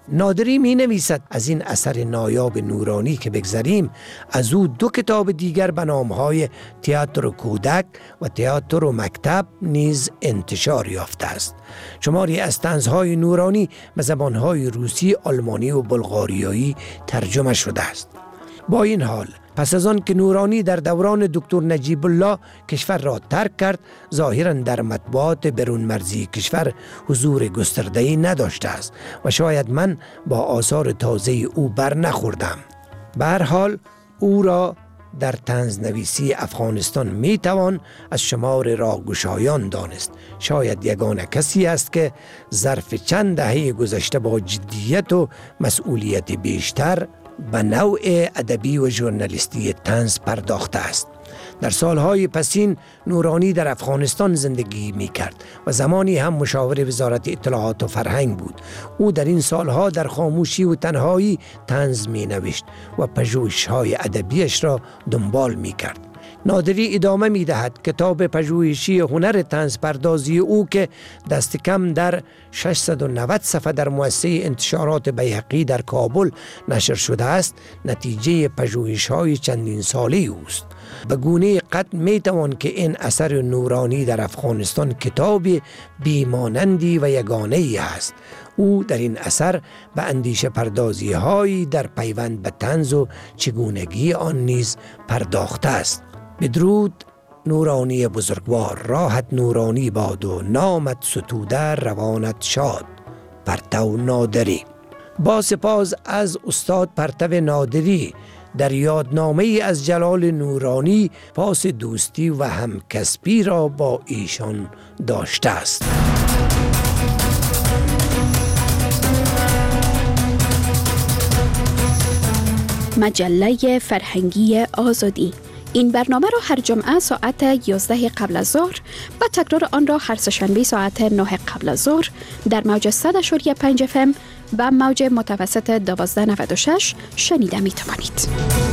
نادری می نویسد از این اثر نایاب نورانی که بگذریم، از او دو کتاب دیگر به نامهای تئاتر کودک و تئاتر مکتب نیز انتشار یافته است. شماری از طنزهای نورانی به زبانهای روسی، آلمانی و بلغاریایی ترجمه شده است. با این حال پس از آن که نورانی در دوران دکتر نجیب الله کشور را ترک کرد، ظاهراً در مطبوعات برون مرزی کشور حضور گسترده‌ای نداشته است و شاید من با آثار تازه او بر نخوردم. به هر حال او را در طنزنویسی افغانستان می توان از شمار راهگشایان دانست. شاید یگانه کسی است که ظرف چند دهه گذشته با جدیت و مسئولیت بیشتر به نوع ادبی و ژورنالیستی طنز پرداخته است. در سالهای پسین نورانی در افغانستان زندگی می کرد و زمانی هم مشاور وزارت اطلاعات و فرهنگ بود. او در این سالها در خاموشی و تنهایی طنز می نوشت و پژوهش‌های ادبیش را دنبال می کرد. نادری ادامه می دهد کتاب پژوهشی هنر طنز پردازی او که دست کم در ششصد و نود صفحه در مؤسسه انتشارات بیهقی در کابل نشر شده است، نتیجه پژوهش‌های چندین ساله اوست. به گونه قطع می توان که این اثر نورانی در افغانستان کتاب بیمانندی و یگانه ای است. او در این اثر به اندیشه پردازی هایی در پیوند به طنز و چگونگی آن نیز پرداخته است. بدرود نورانی بزرگوار، راحت نورانی باد و نامت ستوده روانت شاد. پرتو نادری. با سپاس از استاد پرتو نادری در یادنامه از جلال نورانی پاس دوستی و همکسبی را با ایشان داشته است. مجله فرهنگی آزادی. این برنامه را هر جمعه ساعت یازده قبل از ظهر و تکرار آن را هر سه‌شنبه ساعت نه قبل از ظهر در موج صد و پنج اف ام و موج متوسط دوازده و نود و شش شنیده می توانید.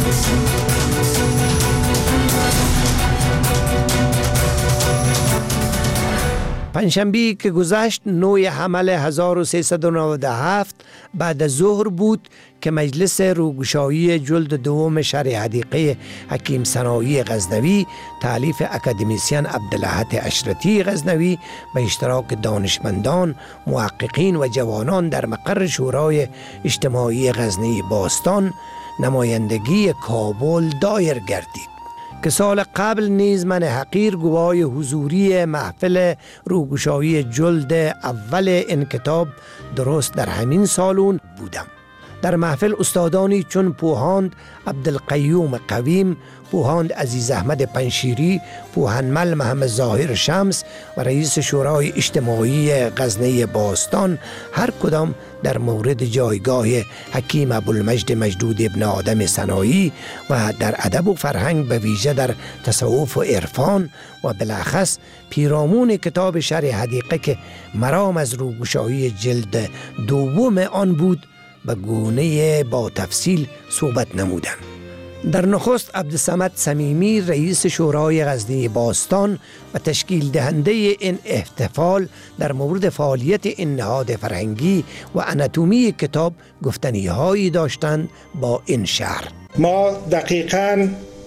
پنجشنبه که گذشت نوی حمل هزار و سیصد و نود و هفت بعد از ظهر بود که مجلس روگشایی جلد دوم شرح حدیقه حکیم ثنایی غزنوی تألیف اکادمیسین عبدالاحد اشرتی غزنوی به اشتراک دانشمندان، محققین و جوانان در مقر شورای اجتماعی غزنی باستان نمایندگی کابل دایر گردید که سال قبل نیز من حقیر گواه حضوری محفل روگشایی جلد اول این کتاب درست در همین سالون بودم. در محفل استادانی چون پوهاند عبدالقیوم قویم، پوهاند عزیز احمد پنشیری، پوهنمل محمد ظاهر شمس و رئیس شورای اجتماعی غزنه باستان هر کدام در مورد جایگاه حکیم ابوالمجد مجدود ابن آدم ثنایی و در ادب و فرهنگ به ویژه در تصوف و عرفان و بالاخص پیرامون کتاب شرح حدیقه که مرام از روگشایی جلد دوم آن بود به گونه با تفصیل صحبت نمودند. در نخست عبدالصمد صمیمی رئیس شورای غزنی باستان و تشکیل دهنده این احتفال در مورد فعالیت این نهاد فرهنگی و اناتومی کتاب گفتنی هایی داشتند با این شهر. ما دقیقاً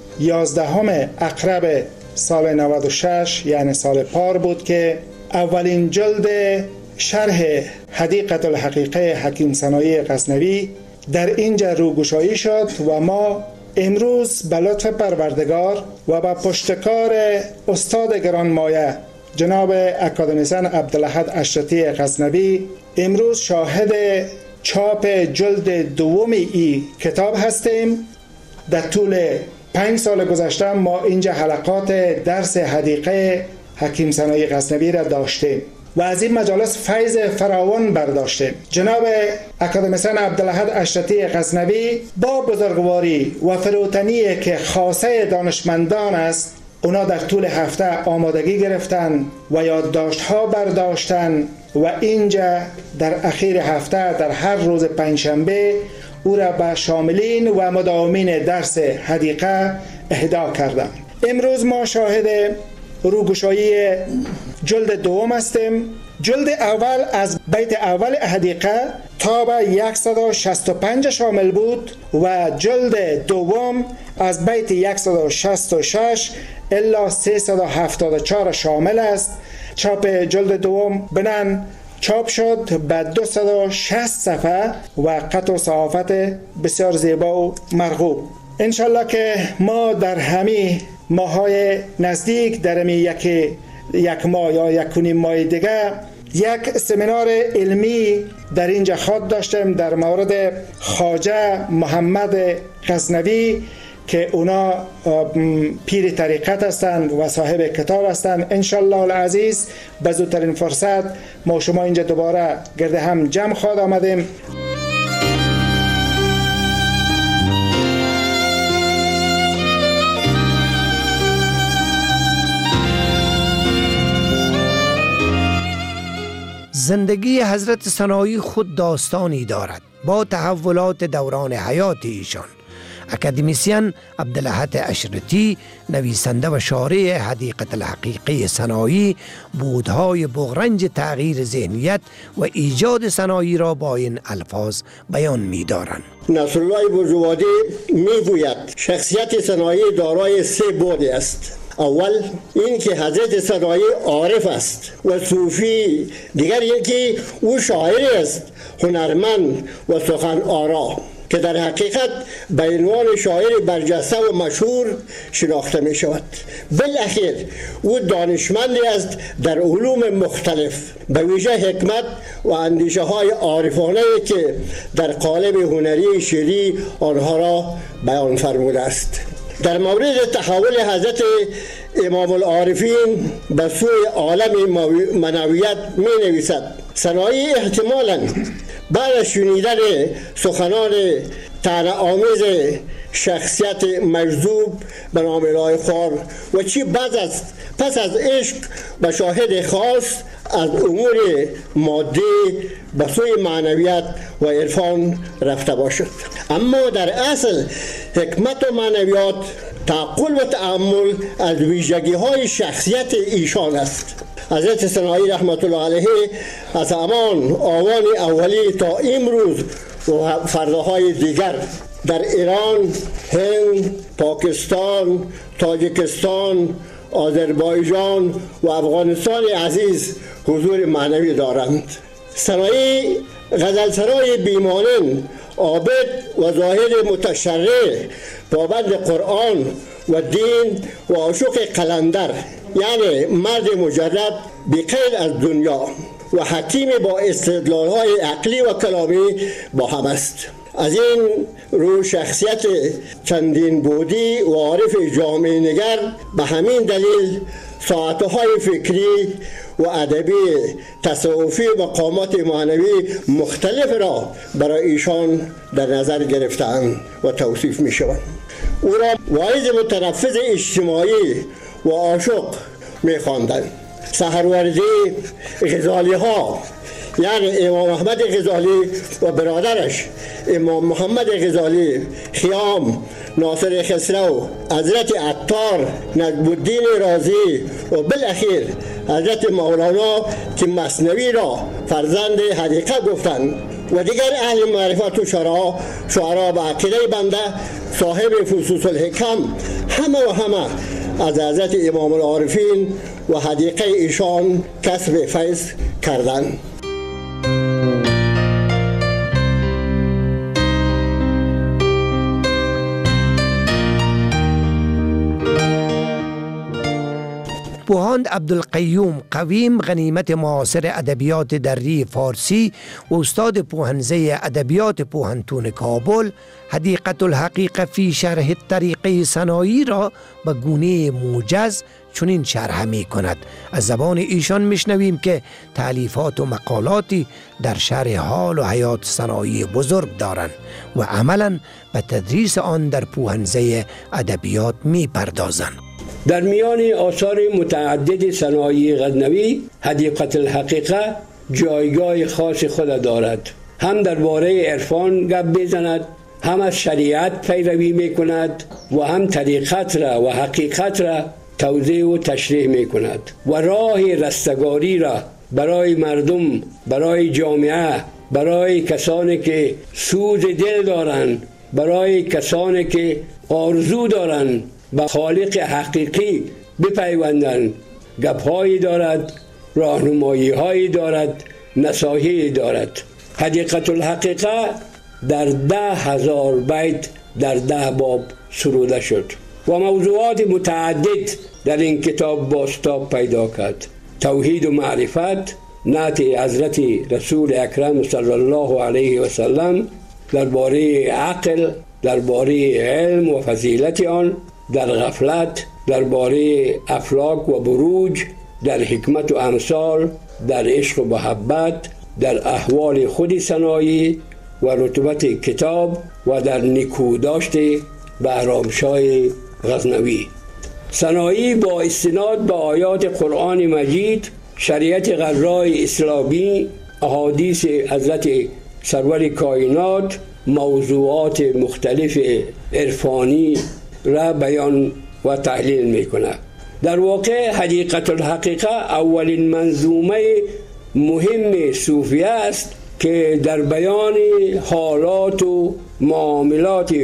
یازدهم اقرب سال نود و شش یعنی سال پار بود که اولین جلد شرح حدیقه الحقیقه حکیم ثنایی غزنوی در اینجا روگشایی شد و ما امروز به لطف پروردگار و با پشتکار استاد گرانمایه جناب اکادمیسین عبدالاحد اشرتی غزنوی امروز شاهد چاپ جلد دوم ای کتاب هستیم. در طول پنج سال گذشته ما اینجا حلقات درس حدیقه حکیم ثنایی غزنوی را داشتیم و از این مجالس فیض فراوان برداشتیم. جناب اکادمیسین عبدالاحد اشرتی غزنوی با بزرگواری و فروتنی که خاصه دانشمندان است، اونا در طول هفته آمادگی گرفتن و یادداشت‌ها برداشتن و اینجا در اخیر هفته در هر روز پنجشنبه او را به شاملین و مداومین درس حدیقه اهدا کردند. امروز ما شاهد روگشایی جلد دوم هستیم جلد اول از بیت اول حدیقه تا به صد و شصت و پنج شامل بود و جلد دوم از بیت صد و شصت و شش الا سیصد و هفتاد و چهار شامل است. چاپ جلد دوم بنن چاپ شد به دویست و شصت صفحه و قط و صحافت بسیار زیبا و مرغوب. انشالله که ما در همین ماهای نزدیک، در همین یک یک ماه یا یک کنیم ماه دیگه یک سمینار علمی در اینجا خواهد داشتیم در مورد خواجه محمد غزنوی که اونا پیر طریقت هستند و صاحب کتاب هستند. انشالله العزیز به زودترین فرصت ما شما اینجا دوباره گرد هم جمع خواهد آمدیم. زندگی حضرت سنایی خود داستانی دارد با تحولات دوران حیات ایشان. اکادمیسین عبدالاحد اشرتی، نویسنده و شارح حدیقت الحقیقه سنایی، بودهای بغرنج تغییر ذهنیت و ایجاد سنایی را با این الفاظ بیان می دارند. نصرالله بزرگوادی می گوید شخصیت سنایی دارای سه بود است. اول این که حضرت سنایی عارف است و صوفی، دیگر یکی او شاعر است، هنرمند و سخن آرا که در حقیقت به عنوان شاعر برجسته و مشهور شناخته می شود. بالاخیر او دانشمندی است در علوم مختلف، به ویژه حکمت و اندیشه های عارفانه که در قالب هنری شعری آنها را بیان فرموده است. در مورد تحول حضرت امام العارفین به سوی عالم معنویت می نویسد: سنایی احتمالاً بعد از شنیدن سخنان طعنه‌آمیز شخصیت مجذوب به نام الهی خوار و چی بعد از پس از عشق به شاهد خاص از امور مادی به سوی معنویت و عرفان رفته باشد. اما در اصل حکمت و معنویات، تعقل و تأمل از ویژگی های شخصیت ایشان است. حضرت سنایی رحمت الله علیه از همان آوان اولی تا امروز و فرداهای دیگر در ایران، هند، پاکستان، تاجیکستان، آذربایجان و افغانستان عزیز حضور معنوی دارند. سنایی غزلسرای بیمانند، عابد و زاهد متشرع، پابند قرآن و دین و عاشق قلندر، یعنی مرد مجرد بی‌قید از دنیا و حکیم با استدلال‌های عقلی و کلامی با هم است. از این رو شخصیت چندین بودی و عارف جامعه نگر به همین دلیل ساعتهای فکری و ادبی تصوفی مقامات معنوی مختلف را برای ایشان در نظر گرفتند و توصیف می شوند. او را واعظ متنفذ اجتماعی و عاشق می خواندند. سحروردی غزالی ها، یعنی امام احمد غزالی و برادرش امام محمد غزالی، خیام، ناصر خسرو، حضرت عطار، نجم الدین رازی و بالاخیر حضرت مولانا که مثنوی را فرزند حدیقه گفتند و دیگر اهل معرفت و شعرا شعرا به عقیده بنده صاحب فصوص الحکم همه و همه از حضرت امام العارفین و حدیقه ایشان کسب فیض کردند. پوهاند عبدالقیوم قویم غنیمت معاصر ادبیات دری فارسی و استاد پوهنزه ادبیات پوهنتون کابل حدیقت الحقیقه فی شرح طریقه سنایی را به گونه موجز چنین شرح می کند. از زبان ایشان میشنویم که تالیفات و مقالاتی در شرح حال و حیات سنایی بزرگ دارند و عملا به تدریس آن در پوهنزه ادبیات می پردازند. در میان آثار متعدد سنایی غزنوی حدیقت الحقیقه جایگاه خاص خود دارد. هم درباره عرفان گپ می‌زند، هم از شریعت پیروی می‌کند و هم طریقت را و حقیقت را توضیح و تشریح می‌کند و راه رستگاری را برای مردم، برای جامعه، برای کسانی که سوز دل دارن، برای کسانی که آرزو دارن به خالق حقیقی بپیوندن. گپ‌هایی دارد، راهنمایی‌هایی دارد، نصایحی دارد. حدیقة الحقیقه در ده هزار بیت در ده باب سروده شد و موضوعات متعدد در این کتاب بازتاب پیدا کرد. توحید و معرفت، نعت حضرت رسول اکرم صلی الله علیه و سلم، درباره عقل، درباره علم و فضیلت آن، در غفلت، درباره افلاک و بروج، در حکمت و امثال، در عشق و محبت، در احوال خود سنایی و رتبت کتاب و در نکوداشت بهرامشاه غزنوی. سنایی با استناد به آیات قرآن مجید، شریعت غرای اسلامی، احادیث حضرت سرور کائنات، موضوعات مختلف عرفانی را بیان و تحلیل میکنه. در واقع حدیقة الحقیقه اولین منظومه مهم صوفیه است که در بیان حالات و معاملات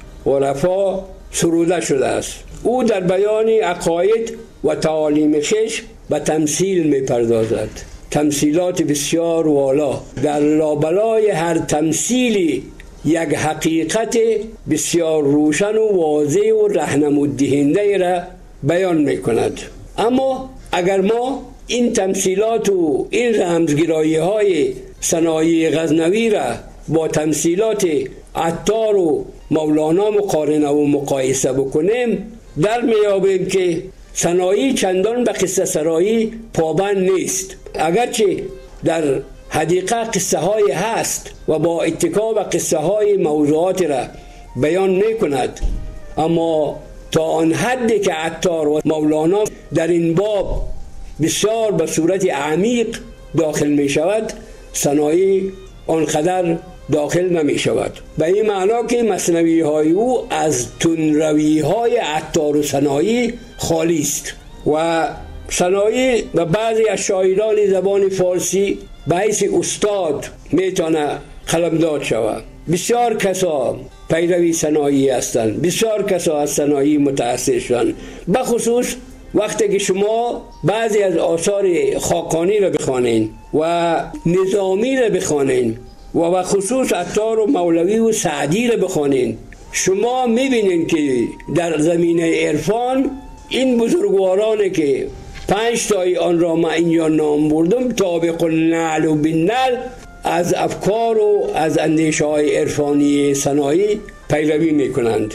عرفا سروده شده است. او در بیان عقاید و تعالیم خویش به تمثیل می پردازد. تمثیلات بسیار والا. در لابلای هر تمثیلی یک حقیقت بسیار روشن و واضح و راهنمود دهنده را بیان می کند. اما اگر ما این تمثیلات و این رمزگرایی های سنایی غزنوی را با تمثیلات عطار و مولانا مقارنه و مقایسه بکنیم، در میابیم که سنایی چندان به قصه سرایی پابند نیست. اگرچه در حدیقه قصه های هست و با اتکا به قصه های موضوعات را بیان می کند، اما تا آن حدی که عطار و مولانا در این باب بسیار به صورت عمیق داخل می شود، سنایی آنقدر داخل نمی شود. به این معنا که مثنوی های او از تندروی های عطار و سنایی خالی است و سنایی به بعضی از شاعران زبان فارسی به حیث استاد میتونه قلمداد شود. بسیار کسا پیروی سنایی هستند، بسیار کسا از سنایی متأثر شدند. بخصوص وقتی که شما بعضی از آثار خاقانی را بخوانید و نظامی را بخوانید و به خصوص عطار و مولوی و سعدی را بخوانید، شما میبینید که در زمینه عرفان این بزرگوارانی که پنج تای آن را من اینجا نام بردم، طابق النعل و بالنعل، از افکار و از اندیشه های عرفانی سنایی پیروی میکنند.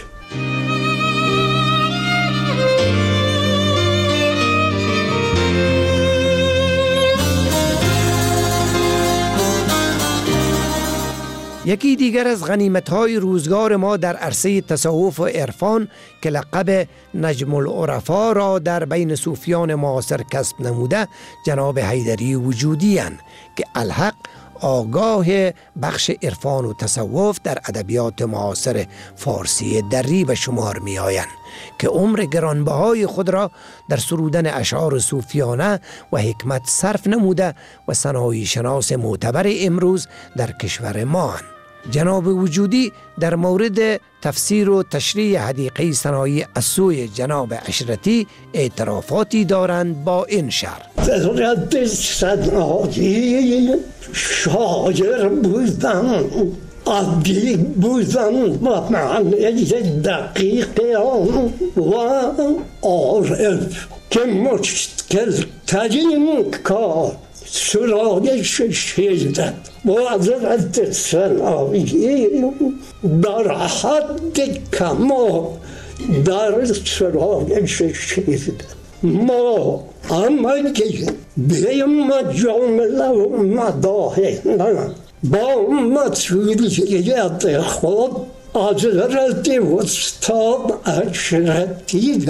یکی دیگر از غنیمت‌های روزگار ما در عرصه تصوف و عرفان که لقب نجم العرفا را در بین صوفیان معاصر کسب نموده جناب حیدری وجودی اند که الحق آگاه بخش عرفان و تصوف در ادبیات معاصر فارسی دری به شمار می آیند که عمر گرانبهای خود را در سرودن اشعار صوفیانه و حکمت صرف نموده و سنایی شناس معتبر امروز در کشور ما اند. جناب وجودی در مورد تفسیر و تشریح حدیقه سنایی از سوی جناب عشرتی اعترافاتی دارند با این شعر: رد سنایی شاعر بودم، عادی بودم و معنی دقیق آن و عارف که مشکل ترین کار سرایش شیرد با حضرت سنایی در حد کمال در سرایش شیرد. ما اما که بیم جامله و مداهنه با مسئولیت خود حضرت استاد عشرتی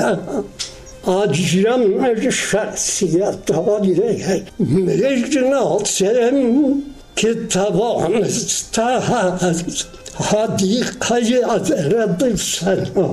اجرم شخصیت های مجناسم که توانسته هست حدیقه حضرت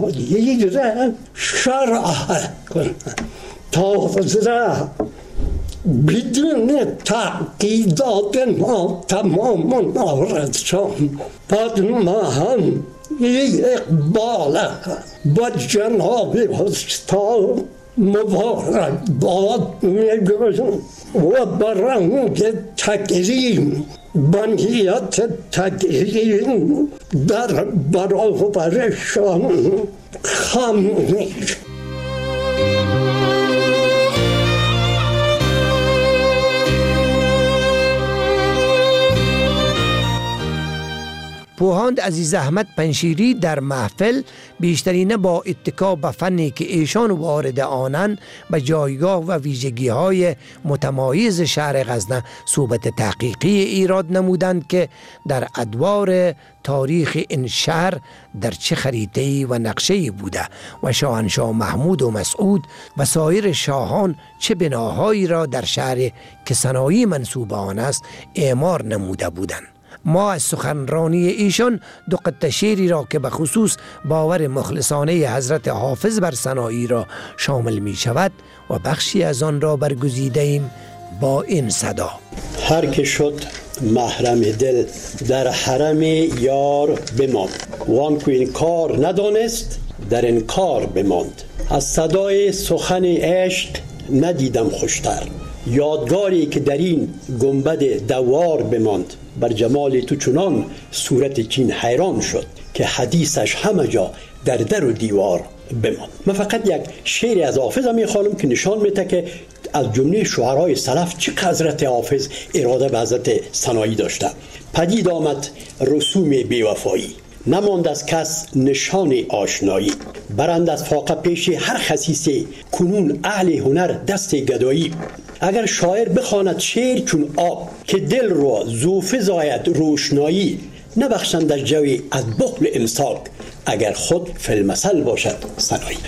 سنایی را شرح کنه. تازه بدون تعقیدات ما تمام نارد شم. بعد ما هم اقبال با جناب استاد مبارک باد میگویم و برنگ تکریم بنیت تکریم در برابرشان خمیر. پوهاند عزیز احمد پنشیری در محفل بیشترینه با اتکا به فنی که ایشان وارد آنند به جایگاه و ویژگی های متمایز شهر غزنه صحبت تحقیقی ایراد نمودند که در ادوار تاریخ این شهر در چه خریطه‌ای و نقشه‌ای بوده و شاهنشاه محمود و مسعود و سایر شاهان چه بناهایی را در شهر که صنایع منسوب آن است اعمار نموده بودند. ما از سخنرانی ایشان دو قطعه شعری را که به خصوص باور مخلصانه حضرت حافظ بر صنایع را شامل می شود و بخشی از آن را برگزیده ایم با این صدا: هر که شد محرم دل در حرم یار بماند، وان که این کار ندانست در این کار بماند. از صدای سخن عشق ندیدم خوشتر، یادگاری که در این گنبد دوار بماند. بر جمال تو چنان صورت چین حیران شد که حدیثش همه جا در در و دیوار بماند. من فقط یک شعر از حافظ میخوانم که نشان میده که از جمله شعرهای سلف چه حضرت حافظ اراده به حضرت صنایع داشته. پدید آمد رسوم بیوفایی، نماند از کس نشان آشنایی. برند از فاقه پیش هر خسیسه، کنون اهل هنر دست گدایی. اگر شاعر بخواند شعر چون آب که دل را زوفه زاید روشنایی. نبخشند از جوی از بخل امساک، اگر خود فیلمسل باشد صنایع.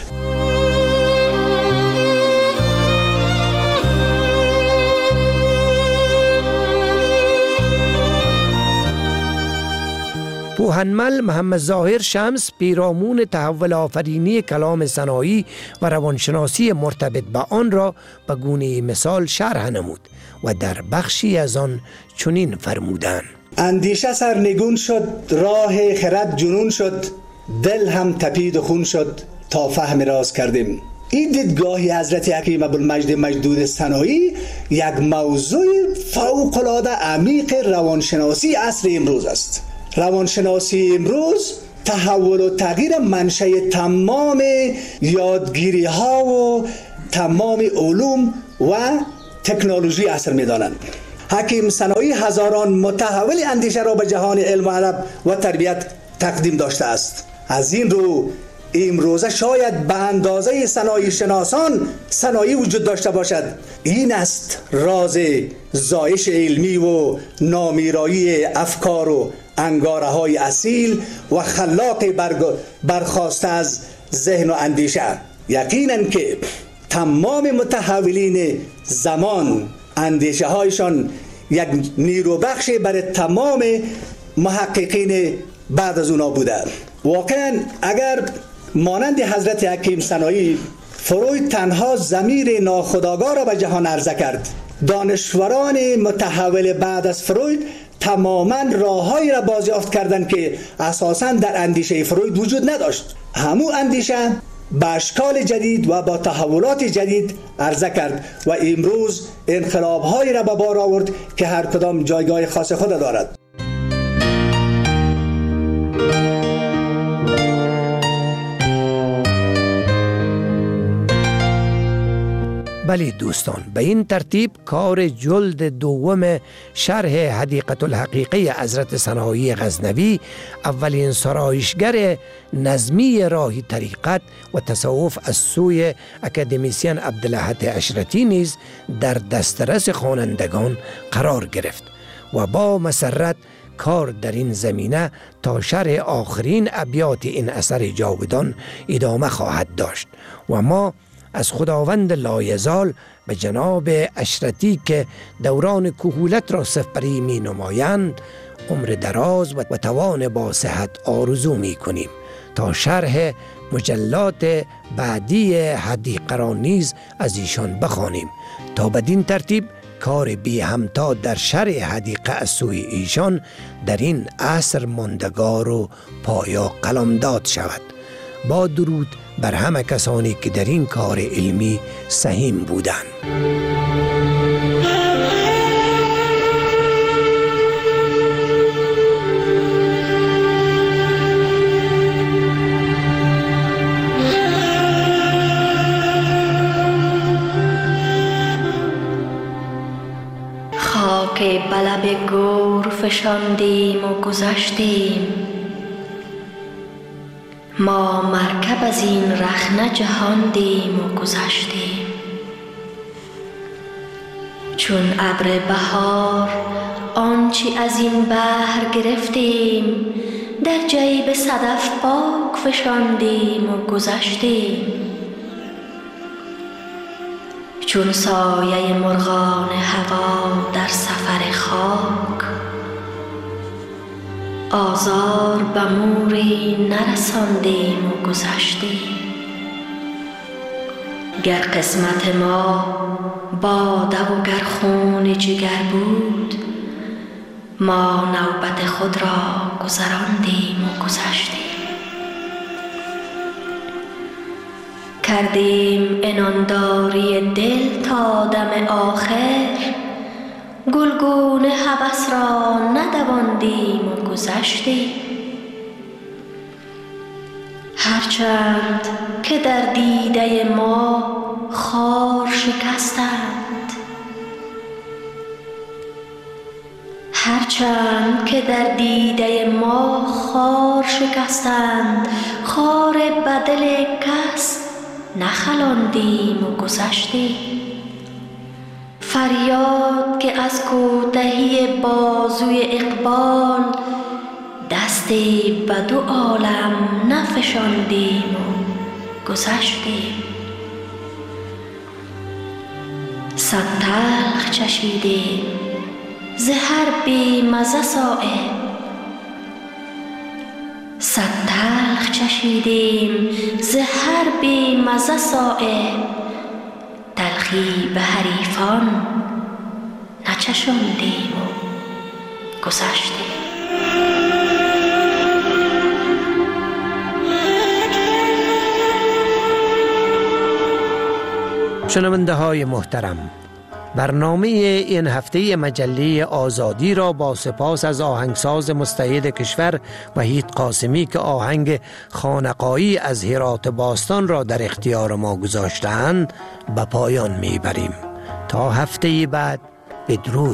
پوهنمل محمد ظاهر شمس پیرامون تحول آفرینی کلام صنایع و روانشناسی مرتبط به آن را به گونه مثال شرح نمود و در بخشی از آن چنین فرمودند: اندیشه سرنگون شد، راه خرد جنون شد، دل هم تپید و خون شد تا فهم راز کردیم. این دیدگاهی حضرت حکیم ابوالمجد مجدود صنایع یک موضوع فوق‌العاده عمیق روانشناسی عصر امروز است. روانشناسی امروز تحول و تغییر منشأ تمام یادگیری ها و تمام علوم و تکنولوژی عصر می دانند. حکیم صنایع هزاران متحول اندیشه را به جهان علم و ادب و تربیت تقدیم داشته است. از این رو امروزه شاید به اندازه صنایع شناسان صنایع وجود داشته باشد. این است راز زایش علمی و نامیرایی افکار و انگاره های اصیل و خلاق برخاسته از ذهن و اندیشه. یقینا که تمام متحولین زمان اندیشه هایشان یک نیروبخش برای تمام محققین بعد از اونا بوده. واقعا اگر مانند حضرت حکیم صنایع فروید تنها ضمیر ناخودآگاه را به جهان عرضه کرد، دانشوران متحول بعد از فروید تماما راههایی را بازیافت کردند که اساساً در اندیشه فروید وجود نداشت. همون اندیشه به اشکال جدید و با تحولات جدید عرضه کرد و امروز انقلاب‌هایی را به بار آورد که هر کدام جایگاه خاص خود دارد. بله دوستان، به این ترتیب کار جلد دوم شرح حدیقة الحقیقه حضرت صنایع غزنوی، اولین سرایشگر نظمی راه طریقت و تصوف از سوی اکادمیسین عبدالاحد عشرتی نیز در دسترس خوانندگان قرار گرفت و با مسرت کار در این زمینه تا شرح آخرین ابیات این اثر جاودان ادامه خواهد داشت و ما از خداوند لایزال به جناب عشرتی که دوران کهولت را سپری می نمایند عمر دراز و توان با صحت آرزو می کنیم تا شرح مجلات بعدی حدیقه را نیز از ایشان بخوانیم تا بدین ترتیب کار بی همتا در شرح حدیقه از سوی ایشان در این عصر ماندگار و پایا قلمداد شود. با درود بر همه کسانی که در این کار علمی سهیم بودند. که بلب گور فشاندیم و گذشتیم، ما مرکب از این رخنه جهاندیم و گذشتیم. چون ابر بهار آنچی از این بحر گرفتیم، در جیب صدف پاک فشاندیم و گذشتیم. چون سایه مرغان هوا در سفر خاک، آزار به موری نرساندیم و گذشتیم. گر قسمت ما باده و گر خون جگر بود، ما نوبت خود را گذراندیم و گذشتیم. کردیم عنانداری دل تا دم آخر، گلگون هوس را ندواندیم و گذشتیم. هرچند که در دیده ما خار شکستند، هرچند که در دیده ما خار شکستند، خار بدل کس نخلاندیم و گذشتیم. فریاد که از کوتهی بازوی اقبال، دستی به دو عالم نفشاندیم و گذشتیم. صد تلخ چشیدیم ز هر بی مزه صایب، صد تلخ چشیدیم ز هر بی مزه صایب، تلخی به حریفان نچشاندیم و گذشتیم. شنونده های محترم، برنامه این هفته مجله آزادی را با سپاس از آهنگساز مستعد کشور وحید قاسمی که آهنگ خانقایی از هرات باستان را در اختیار ما گذاشتند به پایان میبریم. تا هفته بعد، بدرود.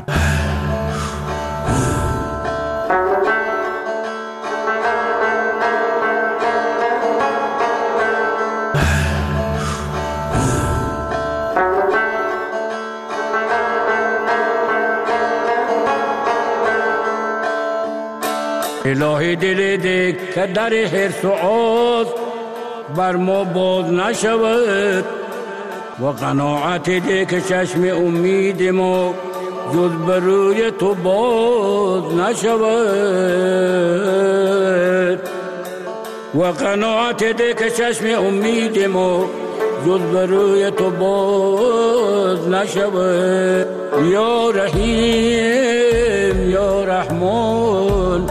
الهی دل ده که در حرص و آز بر ما باز نشود، و قناعت ده که چشم امید ما جز بر روی تو باز نشود، و قناعت ده که چشم امید ما جز بر روی تو باز نشود. یا رحیم یا رحمان،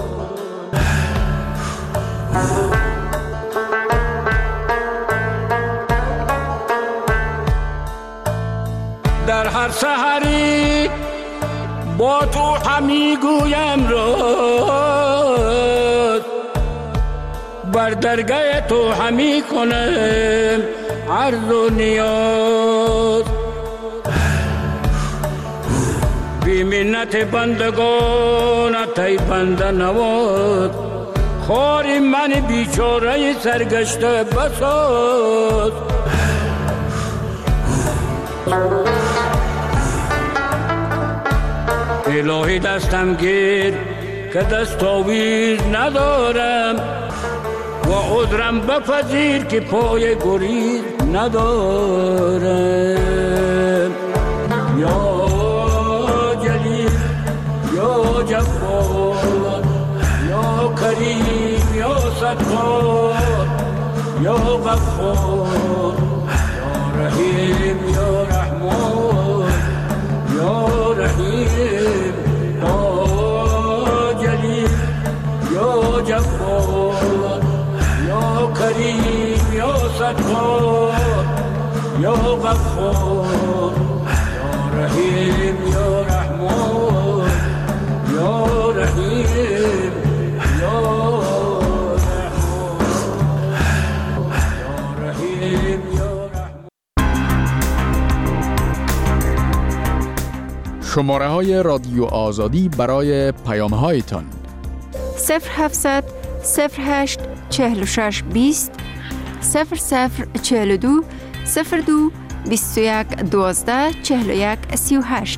در هر سحری با تو همی گویم راز، بر درگاه تو همی کنم عرض و نیاز. بی منت بندگانت ای بنده نواز، خاری من بیچاره سرگشته بساز. الهی دستم گیر که دستاویز ندارم، و عذرم بپذیر که پای گریز ندارم. یا جلیل یا جبار یا کریم یا ستار یا یا غفار یا رحیم یا رحمان یا رحیم یا رحمان یا رحیم یا رحمان. شماره های رادیو آزادی برای پیام هایتان صفر هفتصد صفر هشت چهل و شش بیست صفر صفر چهل و دو صفر دو بیست و یک دوازده چهل و یک سی و هشت.